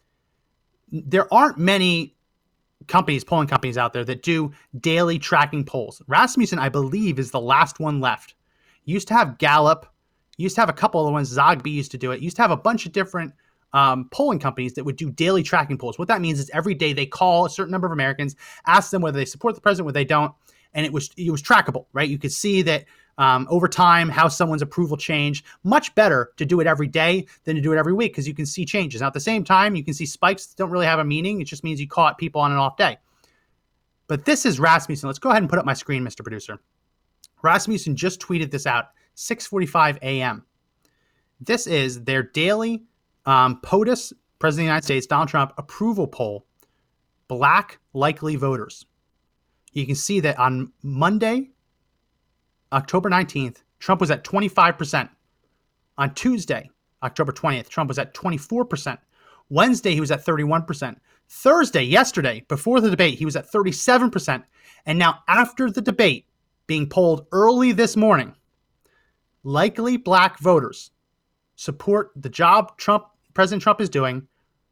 There aren't many polling companies out there that do daily tracking polls. Rasmussen, I believe, is the last one left. Used to have Gallup, used to have a couple of the ones, Zogby used to do it, used to have a bunch of different polling companies that would do daily tracking polls. What that means is every day they call a certain number of Americans, ask them whether they support the president, whether they don't, and it was trackable, right? You could see that over time how someone's approval changed. Much better to do it every day than to do it every week because you can see changes. Now, at the same time, you can see spikes that don't really have a meaning. It just means you caught people on an off day. But this is Rasmussen. Let's go ahead and put up my screen, Mr. Producer. Rasmussen just tweeted this out, 6:45 a.m. This is their daily POTUS, President of the United States, Donald Trump, approval poll, Black likely voters. You can see that on Monday, October 19th, Trump was at 25%. On Tuesday, October 20th, Trump was at 24%. Wednesday, he was at 31%. Thursday, yesterday, before the debate, he was at 37%. And now after the debate, being polled early this morning, likely black voters support the job President Trump is doing,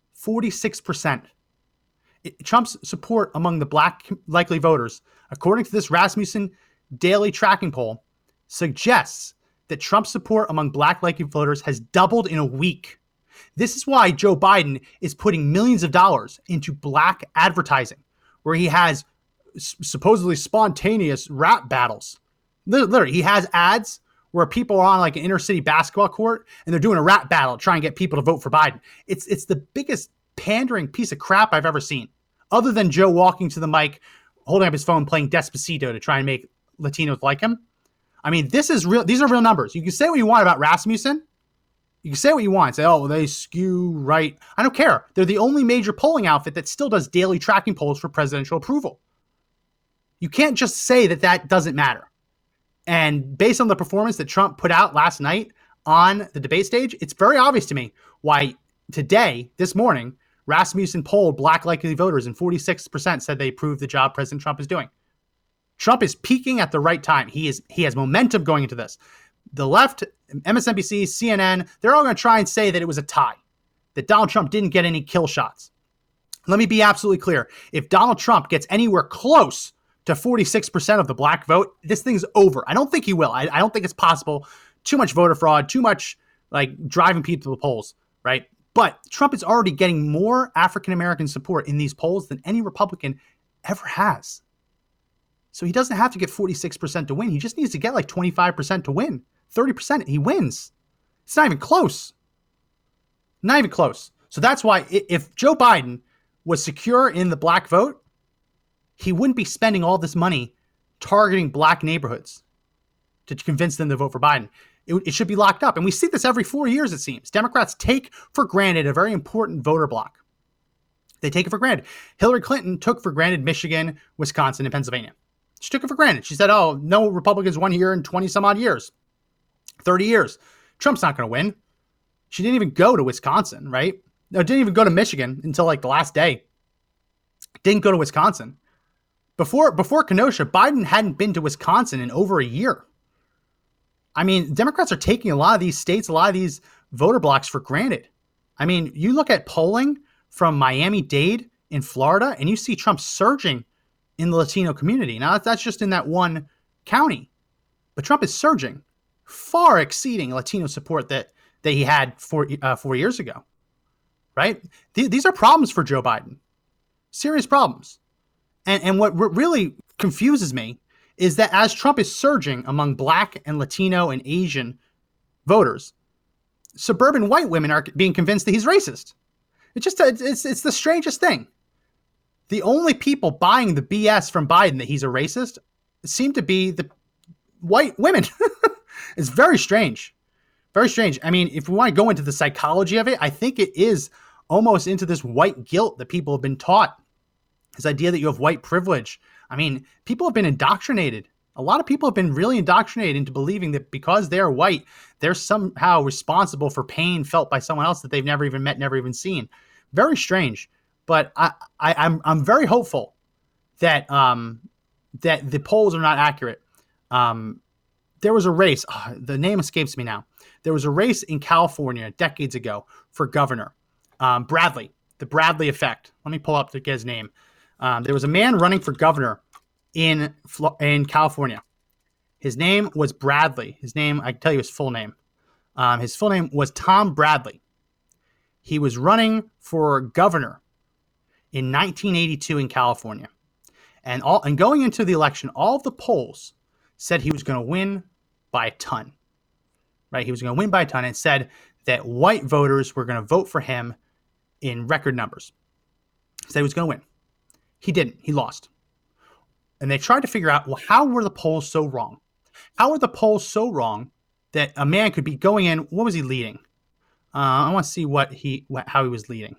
46%. Trump's support among the black likely voters, according to this Rasmussen daily tracking poll, suggests that Trump's support among black likely voters has doubled in a week. This is why Joe Biden is putting millions of dollars into black advertising, where he has supposedly spontaneous rap battles. Literally, he has ads where people are on like an inner city basketball court and they're doing a rap battle trying to get people to vote for Biden. It's the biggest pandering piece of crap I've ever seen, other than Joe walking to the mic, holding up his phone, playing Despacito to try and make Latinos like him. I mean, this is real. These are real numbers. You can say what you want about Rasmussen. You can say what you want. Say, oh, they skew right. I don't care. They're the only major polling outfit that still does daily tracking polls for presidential approval. You can't just say that that doesn't matter. And based on the performance that Trump put out last night on the debate stage, it's very obvious to me why today, this morning, Rasmussen polled black likely voters and 46% said they approve the job President Trump is doing. Trump is peaking at the right time. He has momentum going into this. The left, MSNBC, CNN, they're all going to try and say that it was a tie, that Donald Trump didn't get any kill shots. Let me be absolutely clear. If Donald Trump gets anywhere close to 46% of the black vote, this thing's over. I don't think he will. I don't think it's possible. Too much voter fraud, too much like driving people to the polls, right? But Trump is already getting more African-American support in these polls than any Republican ever has. So he doesn't have to get 46% to win. He just needs to get like 25% to win. 30%, he wins. It's not even close. Not even close. So that's why if Joe Biden was secure in the black vote, he wouldn't be spending all this money targeting black neighborhoods to convince them to vote for Biden. It should be locked up. And we see this every 4 years, it seems. Democrats take for granted a very important voter block. They take it for granted. Hillary Clinton took for granted Michigan, Wisconsin, and Pennsylvania. She took it for granted. She said, oh, no Republicans won here in 20 some odd years, 30 years. Trump's not going to win. She didn't even go to Wisconsin, right? No, didn't even go to Michigan until like the last day. Didn't go to Wisconsin. Before Kenosha, Biden hadn't been to Wisconsin in over a year. I mean, Democrats are taking a lot of these states, a lot of these voter blocks for granted. I mean, you look at polling from Miami-Dade in Florida, and you see Trump surging in the Latino community. Now, that's just in that one county. But Trump is surging, far exceeding Latino support that he had 4 years ago, right? These are problems for Joe Biden. Serious problems. And what really confuses me is that as Trump is surging among black and Latino and Asian voters, suburban white women are being convinced that he's racist. It's the strangest thing. The only people buying the BS from Biden that he's a racist seem to be the white women. It's very strange. Very strange. I mean, if we want to go into the psychology of it, I think it is almost into this white guilt that people have been taught. This idea that you have white privilege. I mean, people have been indoctrinated. A lot of people have been really indoctrinated into believing that because they're white, they're somehow responsible for pain felt by someone else that they've never even met, never even seen. Very strange. But I'm very hopeful that that the polls are not accurate. there was a race. The name escapes me now. There was a race in California decades ago for governor. Bradley, the Bradley effect. Let me pull up to get his name. There was a man running for governor in California. His name was Bradley. His name, I can tell you his full name. His full name was Tom Bradley. He was running for governor in 1982 in California. And going into the election, all of the polls said he was going to win by a ton. Right? He was going to win by a ton, and said that white voters were going to vote for him in record numbers. Said he was going to win. He didn't. He lost. And they tried to figure out, well, how were the polls so wrong? How were the polls so wrong that a man could be going in? What was he leading? I want to see how he was leading.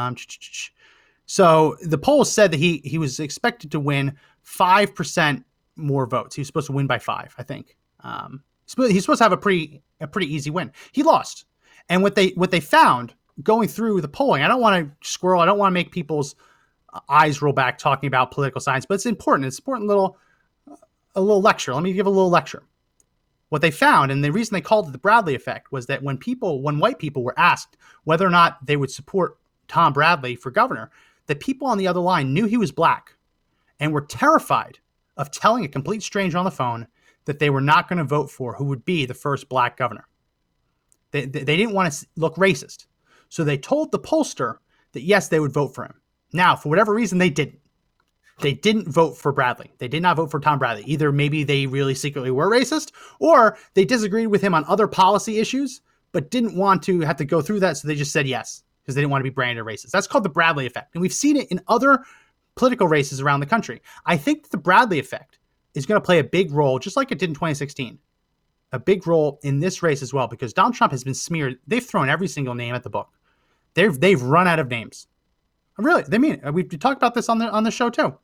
So the polls said that he was expected to win 5% more votes. He was supposed to win by 5, I think. He's supposed to have a pretty easy win. He lost. And what they found going through the polling, I don't want to squirrel. I don't want to make people's eyes roll back talking about political science, but it's important. It's important a little lecture. Let me give a little lecture. What they found, and the reason they called it the Bradley effect, was that when white people were asked whether or not they would support Tom Bradley for governor, the people on the other line knew he was black and were terrified of telling a complete stranger on the phone that they were not going to vote for who would be the first black governor. They didn't want to look racist. So they told the pollster that, yes, they would vote for him. Now, for whatever reason, they didn't. They didn't vote for Bradley. They did not vote for Tom Bradley. Either maybe they really secretly were racist, or they disagreed with him on other policy issues, but didn't want to have to go through that, so they just said yes, because they didn't want to be branded racist. That's called the Bradley effect. And we've seen it in other political races around the country. I think the Bradley effect is going to play a big role, just like it did in 2016, a big role in this race as well, because Donald Trump has been smeared. They've thrown every single name at the book. They've run out of names. Really, they mean it. We've talked about this on the show too.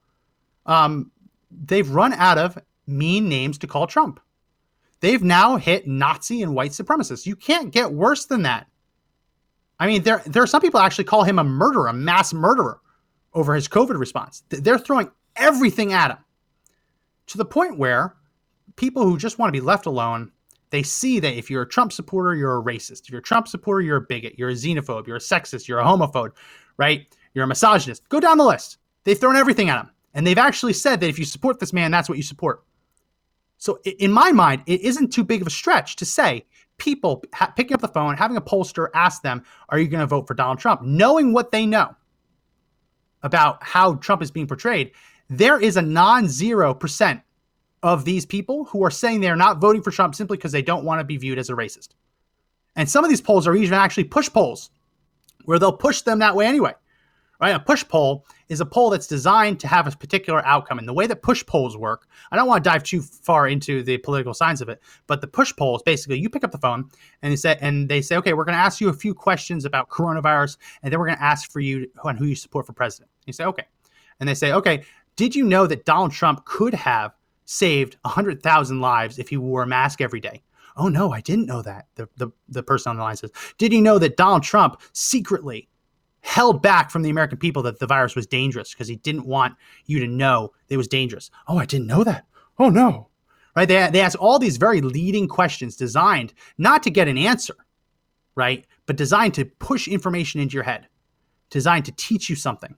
They've run out of mean names to call Trump. They've now hit Nazi and white supremacists. You can't get worse than that. I mean, there are some people actually call him a murderer, a mass murderer, over his COVID response. They're throwing everything at him, to the point where people who just want to be left alone, they see that if you're a Trump supporter, you're a racist. If you're a Trump supporter, you're a bigot. You're a xenophobe. You're a sexist. You're a homophobe, right? You're a misogynist. Go down the list. They've thrown everything at him. And they've actually said that if you support this man, that's what you support. So in my mind, it isn't too big of a stretch to say people picking up the phone, having a pollster ask them, are you going to vote for Donald Trump? Knowing what they know about how Trump is being portrayed, there is a non-0% of these people who are saying they're not voting for Trump simply because they don't want to be viewed as a racist. And some of these polls are even actually push polls where they'll push them that way anyway. Right? A push poll is a poll that's designed to have a particular outcome. And the way that push polls work, I don't want to dive too far into the political science of it, but the push polls, basically, you pick up the phone and they say, okay, we're going to ask you a few questions about coronavirus, and then we're going to ask for you on who you support for president. You say, okay. And they say, okay, did you know that Donald Trump could have saved 100,000 lives if he wore a mask every day? Oh, no, I didn't know that. The person on the line says, did you know that Donald Trump secretly held back from the American people that the virus was dangerous because he didn't want you to know it was dangerous? Oh, I didn't know that. Oh, no. Right? They ask all these very leading questions designed not to get an answer, right? But designed to push information into your head, designed to teach you something.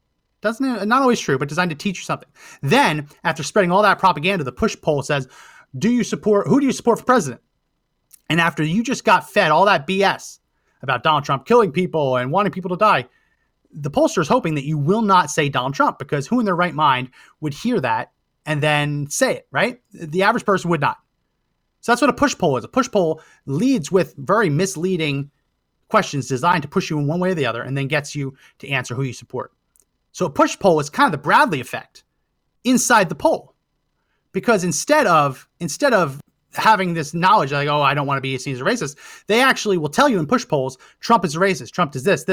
Not always true, but designed to teach you something. Then, after spreading all that propaganda, the push poll says, who do you support for president? And after you just got fed all that BS about Donald Trump killing people and wanting people to die, the pollster is hoping that you will not say Donald Trump, because who in their right mind would hear that and then say it, right? The average person would not. So that's what a push poll is. A push poll leads with very misleading questions designed to push you in one way or the other and then gets you to answer who you support. So a push poll is kind of the Bradley effect inside the poll, because instead of having this knowledge like, oh, I don't want to be seen as a racist, they actually will tell you in push polls, Trump is a racist, Trump is this.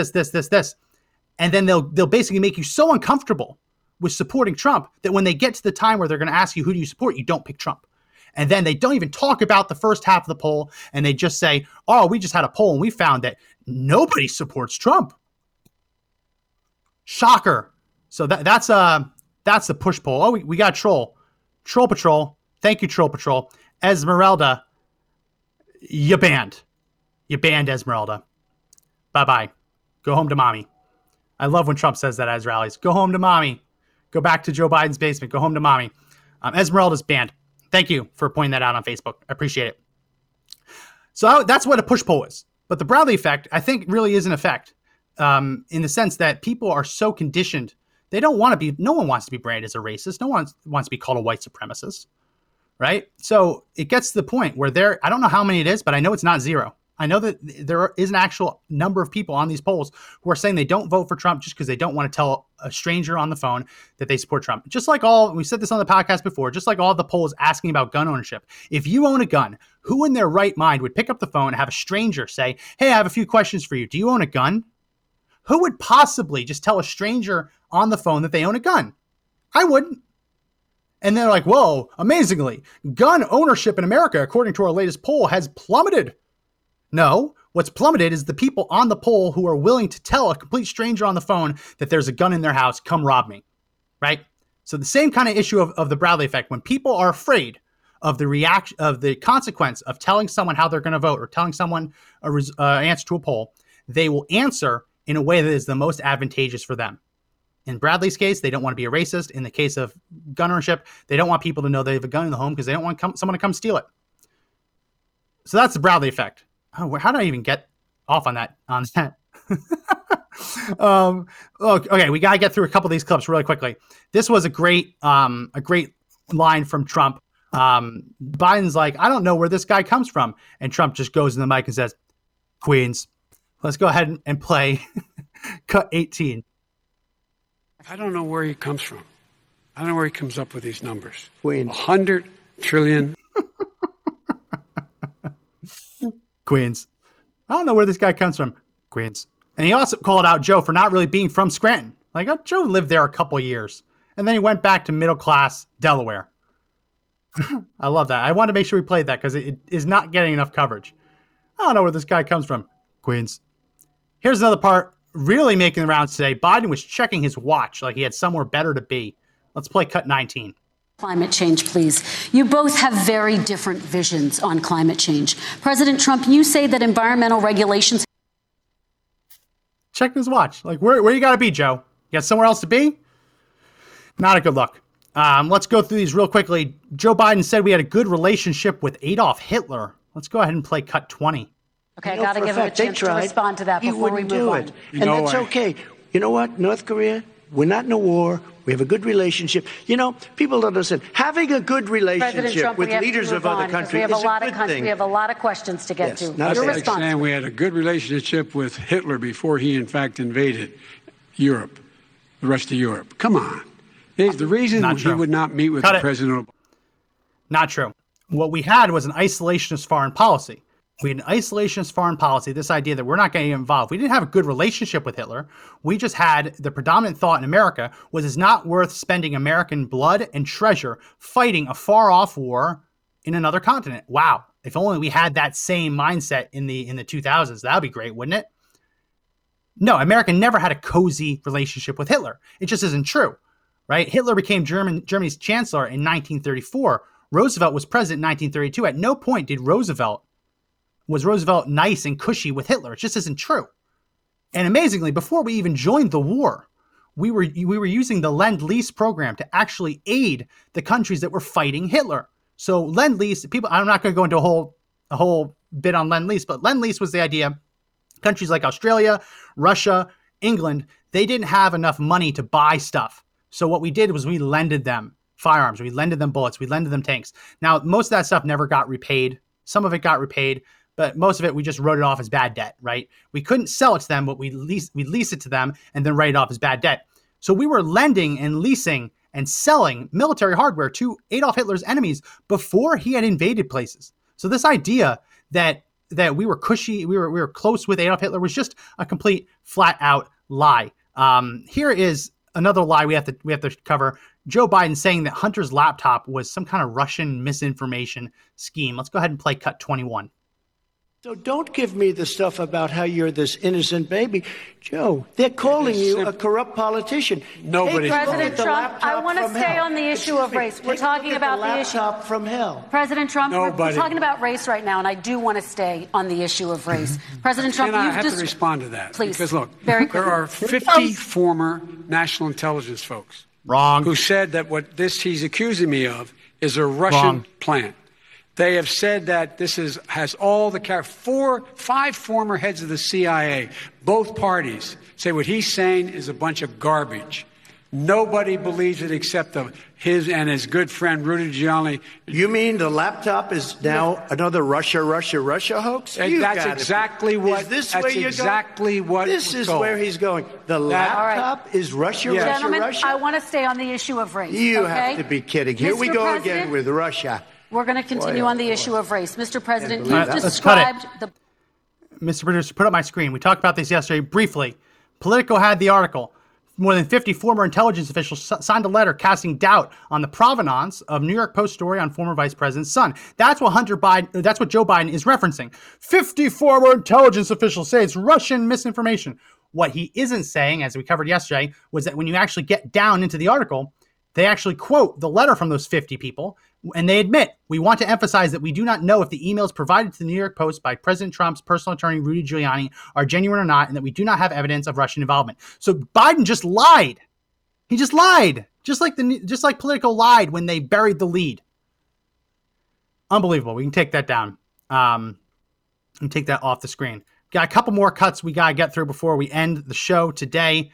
And then they'll basically make you so uncomfortable with supporting Trump that when they get to the time where they're going to ask you, who do you support? You don't pick Trump. And then they don't even talk about the first half of the poll, and they just say, oh, we just had a poll and we found that nobody supports Trump. Shocker. So that's the push poll. Oh, we got Troll Patrol. Thank you, Troll Patrol. Esmeralda, you banned. You banned Esmeralda. Bye-bye. Go home to mommy. I love when Trump says that at his rallies. Go home to mommy. Go back to Joe Biden's basement. Go home to mommy. Esmeralda's banned. Thank you for pointing that out on Facebook. I appreciate it. So that's what a push poll is. But the Bradley effect, I think, really is an effect in the sense that people are so conditioned. They don't want to be, no one wants to be branded as a racist. No one wants to be called a white supremacist, right? So it gets to the point where I don't know how many it is, but I know it's not zero. I know that there is an actual number of people on these polls who are saying they don't vote for Trump just because they don't want to tell a stranger on the phone that they support Trump. Just like we said this on the podcast before, just like all the polls asking about gun ownership. If you own a gun, who in their right mind would pick up the phone and have a stranger say, hey, I have a few questions for you. Do you own a gun? Who would possibly just tell a stranger on the phone that they own a gun? I wouldn't. And they're like, whoa, amazingly, gun ownership in America, according to our latest poll, has plummeted. No, what's plummeted is the people on the poll who are willing to tell a complete stranger on the phone that there's a gun in their house, come rob me, right? So the same kind of issue of the Bradley effect, when people are afraid of the reaction, of the consequence of telling someone how they're going to vote or telling someone an answer to a poll, they will answer in a way that is the most advantageous for them. In Bradley's case, they don't want to be a racist. In the case of gun ownership, they don't want people to know they have a gun in the home because they don't want someone to come steal it. So that's the Bradley effect. Oh, how did I even get off on that? Okay, we got to get through a couple of these clips really quickly. This was a great line from Trump. Biden's like, I don't know where this guy comes from. And Trump just goes in the mic and says, Queens. Let's go ahead and play cut 18. I don't know where he comes from. I don't know where he comes up with these numbers. Queens. 100 trillion. Queens. I don't know where this guy comes from. Queens. And he also called out Joe for not really being from Scranton. Like, Joe lived there a couple years. And then he went back to middle class Delaware. I love that. I wanted to make sure we played that because it is not getting enough coverage. I don't know where this guy comes from. Queens. Here's another part really making the rounds today. Biden was checking his watch like he had somewhere better to be. Let's play cut 19. Climate change, please. You both have very different visions on climate change. President Trump, you say that environmental regulations... Check his watch. Like, where you got to be, Joe? You got somewhere else to be? Not a good look. Let's go through these real quickly. Joe Biden said we had a good relationship with Adolf Hitler. Let's go ahead and play cut 20. Okay, I got to give him a chance to respond to that before we move on. And that's okay. You know what? North Korea, we're not in a war. We have a good relationship. You know, people don't understand. Having a good relationship with leaders of other countries is a good thing. We have a lot of questions to get to. Your response. Saying we had a good relationship with Hitler before he, in fact, invaded Europe, the rest of Europe. Come on. The reason he would not meet with the president. Not true. What we had was an isolationist foreign policy. We had an isolationist foreign policy, this idea that we're not going to get involved. We didn't have a good relationship with Hitler. We just had the predominant thought in America was it's not worth spending American blood and treasure fighting a far-off war in another continent. Wow. If only we had that same mindset in the 2000s. That would be great, wouldn't it? No, America never had a cozy relationship with Hitler. It just isn't true, right? Hitler became Germany's chancellor in 1934. Roosevelt was president in 1932. At no point was Roosevelt nice and cushy with Hitler. It just isn't true. And amazingly, before we even joined the war, we were using the Lend-Lease program to actually aid the countries that were fighting Hitler. So Lend-Lease, I'm not going to go into a whole bit on Lend-Lease, but Lend-Lease was the idea. Countries like Australia, Russia, England, they didn't have enough money to buy stuff. So what we did was we lended them firearms, we lended them bullets, we lended them tanks. Now, most of that stuff never got repaid. Some of it got repaid, but most of it, we just wrote it off as bad debt, right? We couldn't sell it to them, but we'd lease it to them and then write it off as bad debt. So we were lending and leasing and selling military hardware to Adolf Hitler's enemies before he had invaded places. So this idea that we were cushy, we were close with Adolf Hitler was just a complete flat out lie. Here is another lie we have to cover. Joe Biden saying that Hunter's laptop was some kind of Russian misinformation scheme. Let's go ahead and play cut 21. So don't give me the stuff about how you're this innocent baby. Joe, they're calling you a corrupt politician. Nobody. President Trump, I want to stay on the issue of race. We're talking about the issue. Laptop from hell. President Trump, we're Nobody. talking about race right now, and I do want to stay on the issue of race. President Trump, And I you've have just to respond to that. Please. Because, look, Very there quickly. are 50 former national intelligence folks Wrong. who said that what he's accusing me of is a Russian Wrong. plant. They have said that this has all the 5 former heads of the CIA, both parties, say what he's saying is a bunch of garbage. Nobody believes it except his and his good friend Rudy Giuliani. You mean the laptop is now another Russia hoax? That's exactly what. Is this that's where you're exactly going? what. This was is told. where he's going. The laptop is Russia, Yes. Russia, Gentlemen, Russia. I want to stay on the issue of race. You okay? have to be kidding. Here we Mr. go President, again with Russia. We're going to continue on the issue of race. Mr. President, believe you've that. Let's cut it. described the Mr. Producer, put up my screen. We talked about this yesterday briefly. Politico had the article. More than 50 former intelligence officials signed a letter casting doubt on the provenance of New York Post story on former Vice President's son. That's what that's what Joe Biden is referencing. 50 former intelligence officials say it's Russian misinformation. What he isn't saying, as we covered yesterday, was that when you actually get down into the article, they actually quote the letter from those 50 people, and they admit, we want to emphasize that we do not know if the emails provided to the New York Post by President Trump's personal attorney, Rudy Giuliani, are genuine or not, and that we do not have evidence of Russian involvement. So Biden just lied. He just lied. Just like Politico lied when they buried the lead. Unbelievable. We can take that down. And take that off the screen. Got a couple more cuts we got to get through before we end the show today.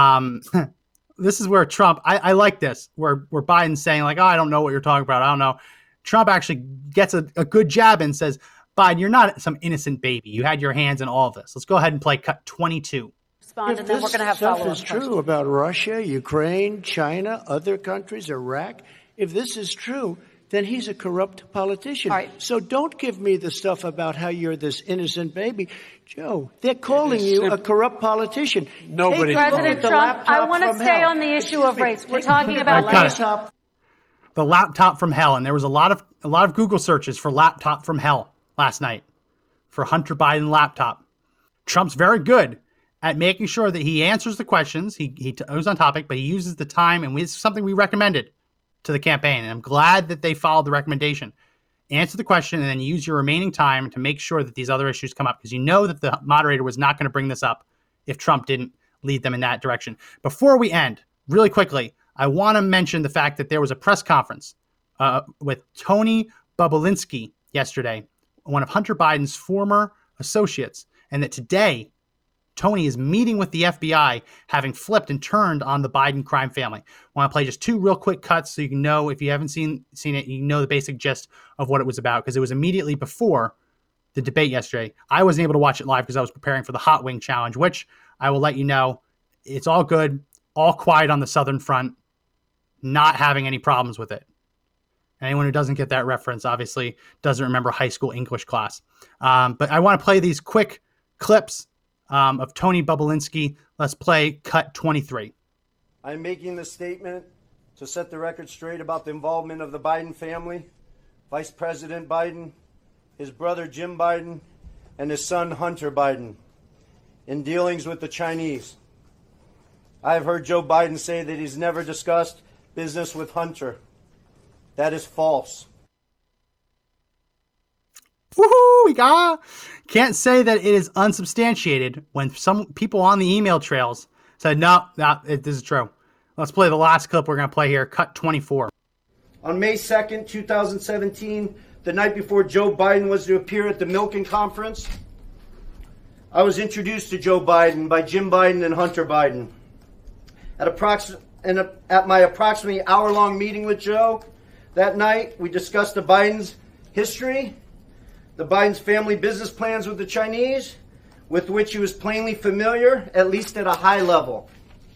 This is where Trump, I like this, where Biden's saying like, oh, I don't know what you're talking about. I don't know. Trump actually gets a good jab and says, Biden, you're not some innocent baby. You had your hands in all of this. Let's go ahead and play cut 22. respond, and then we're going to have stuff follow-up is questions. true about Russia, Ukraine, China, other countries, Iraq, if this is true, then he's a corrupt politician. All right. So don't give me the stuff about how you're this innocent baby. Joe, they're calling you a corrupt politician. Nobody. Take a look President at the Trump, I laptop want to from stay hell. on the issue Excuse of me. race. We're Take talking a about look at the got it. laptop. The laptop from hell, and there was a lot of Google searches for laptop from hell last night for Hunter Biden laptop. Trump's very good at making sure that he answers the questions. He goes on topic, but he uses the time, and it's something we recommended to the campaign. And I'm glad that they followed the recommendation. Answer the question, and then use your remaining time to make sure that these other issues come up, because you know that the moderator was not going to bring this up if Trump didn't lead them in that direction. Before we end, really quickly, I want to mention the fact that there was a press conference with Tony Bobulinski yesterday, one of Hunter Biden's former associates, and that today Tony is meeting with the FBI, having flipped and turned on the Biden crime family. I want to play just two real quick cuts so you can know, if you haven't seen it, you know the basic gist of what it was about, because it was immediately before the debate yesterday. I wasn't able to watch it live because I was preparing for the Hot Wing Challenge, which I will let you know, it's all good, all quiet on the Southern Front, not having any problems with it. Anyone who doesn't get that reference obviously doesn't remember high school English class. But I want to play these quick clips of Tony Bobulinski. Let's play cut 23. I'm making this statement to set the record straight about the involvement of the Biden family, Vice President Biden, his brother Jim Biden, and his son Hunter Biden in dealings with the Chinese. I've heard Joe Biden say that he's never discussed business with Hunter. That is false. Woohoo! We can't say that it is unsubstantiated when some people on the email trails said, no, this is true. Let's play the last clip we're going to play here, cut 24. On May 2nd, 2017, the night before Joe Biden was to appear at the Milken Conference, I was introduced to Joe Biden by Jim Biden and Hunter Biden. At my approximately hour-long meeting with Joe that night, we discussed the Biden's history, the Biden's family business plans with the Chinese, with which he was plainly familiar, at least at a high level.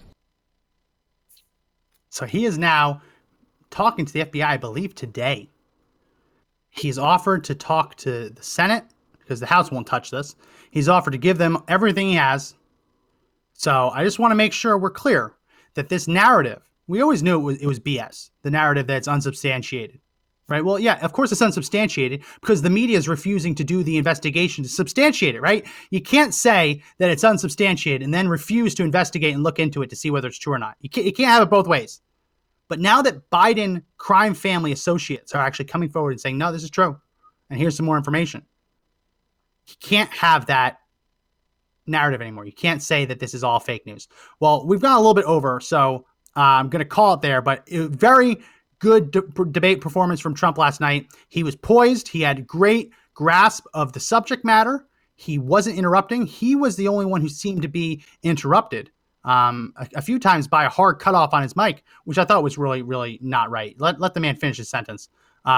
So he is now talking to the FBI, I believe, today. He's offered to talk to the Senate, because the House won't touch this. He's offered to give them everything he has. So I just want to make sure we're clear that this narrative, we always knew it was BS, the narrative that's unsubstantiated. Right. Well, yeah, of course it's unsubstantiated because the media is refusing to do the investigation to substantiate it, right? You can't say that it's unsubstantiated and then refuse to investigate and look into it to see whether it's true or not. You can't have it both ways. But now that Biden crime family associates are actually coming forward and saying, no, this is true, and here's some more information, you can't have that narrative anymore. You can't say that this is all fake news. Well, we've gone a little bit over, so I'm going to call it there, but it was very good debate performance from Trump last night. He was poised. He had great grasp of the subject matter. He wasn't interrupting. He was the only one who seemed to be interrupted a few times by a hard cutoff on his mic, which I thought was really, really not right. Let the man finish his sentence.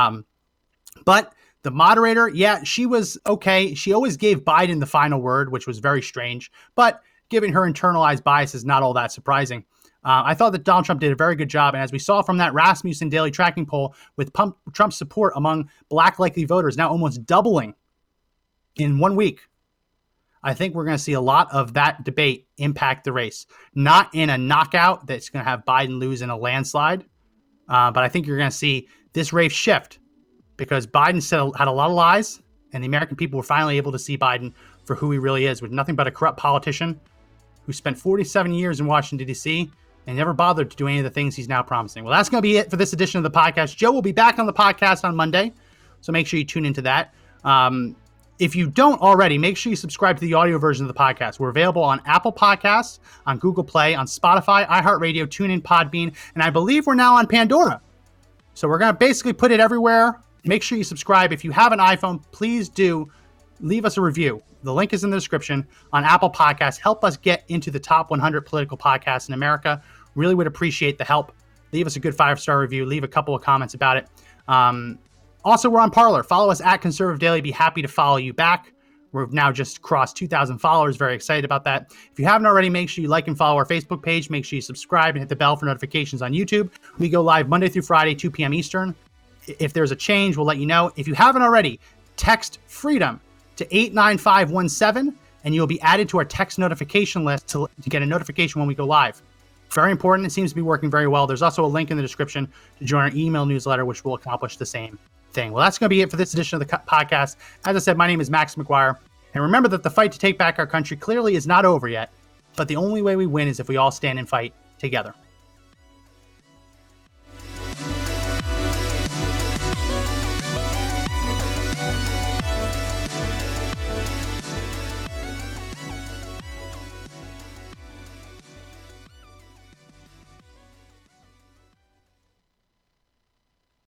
But the moderator, yeah, she was okay. She always gave Biden the final word, which was very strange. But given her internalized bias is not all that surprising. I thought that Donald Trump did a very good job. And as we saw from that Rasmussen daily tracking poll with Trump's support among black likely voters now almost doubling in 1 week, I think we're going to see a lot of that debate impact the race. Not in a knockout that's going to have Biden lose in a landslide, but I think you're going to see this race shift because Biden had a lot of lies, and the American people were finally able to see Biden for who he really is, with nothing but a corrupt politician who spent 47 years in Washington, D.C., and never bothered to do any of the things he's now promising. Well, that's going to be it for this edition of the podcast. Joe will be back on the podcast on Monday, so make sure you tune into that. If you don't already, make sure you subscribe to the audio version of the podcast. We're available on Apple Podcasts, on Google Play, on Spotify, iHeartRadio, TuneIn, Podbean, and I believe we're now on Pandora. So we're going to basically put it everywhere. Make sure you subscribe. If you have an iPhone, please do leave us a review. The link is in the description on Apple Podcasts. Help us get into the top 100 political podcasts in America. Really would appreciate the help. Leave us a good 5-star review. Leave a couple of comments about it. Also, we're on Parler. Follow us at Conservative Daily. Be happy to follow you back. We've now just crossed 2,000 followers. Very excited about that. If you haven't already, make sure you like and follow our Facebook page. Make sure you subscribe and hit the bell for notifications on YouTube. We go live Monday through Friday, 2 p.m. Eastern. If there's a change, we'll let you know. If you haven't already, text FREEDOM to 89517, and you'll be added to our text notification list to get a notification when we go live. Very important. It seems to be working very well. There's also a link in the description to join our email newsletter, which will accomplish the same thing. Well, that's going to be it for this edition of the podcast. As I said, my name is Max McGuire. And remember that the fight to take back our country clearly is not over yet, but the only way we win is if we all stand and fight together.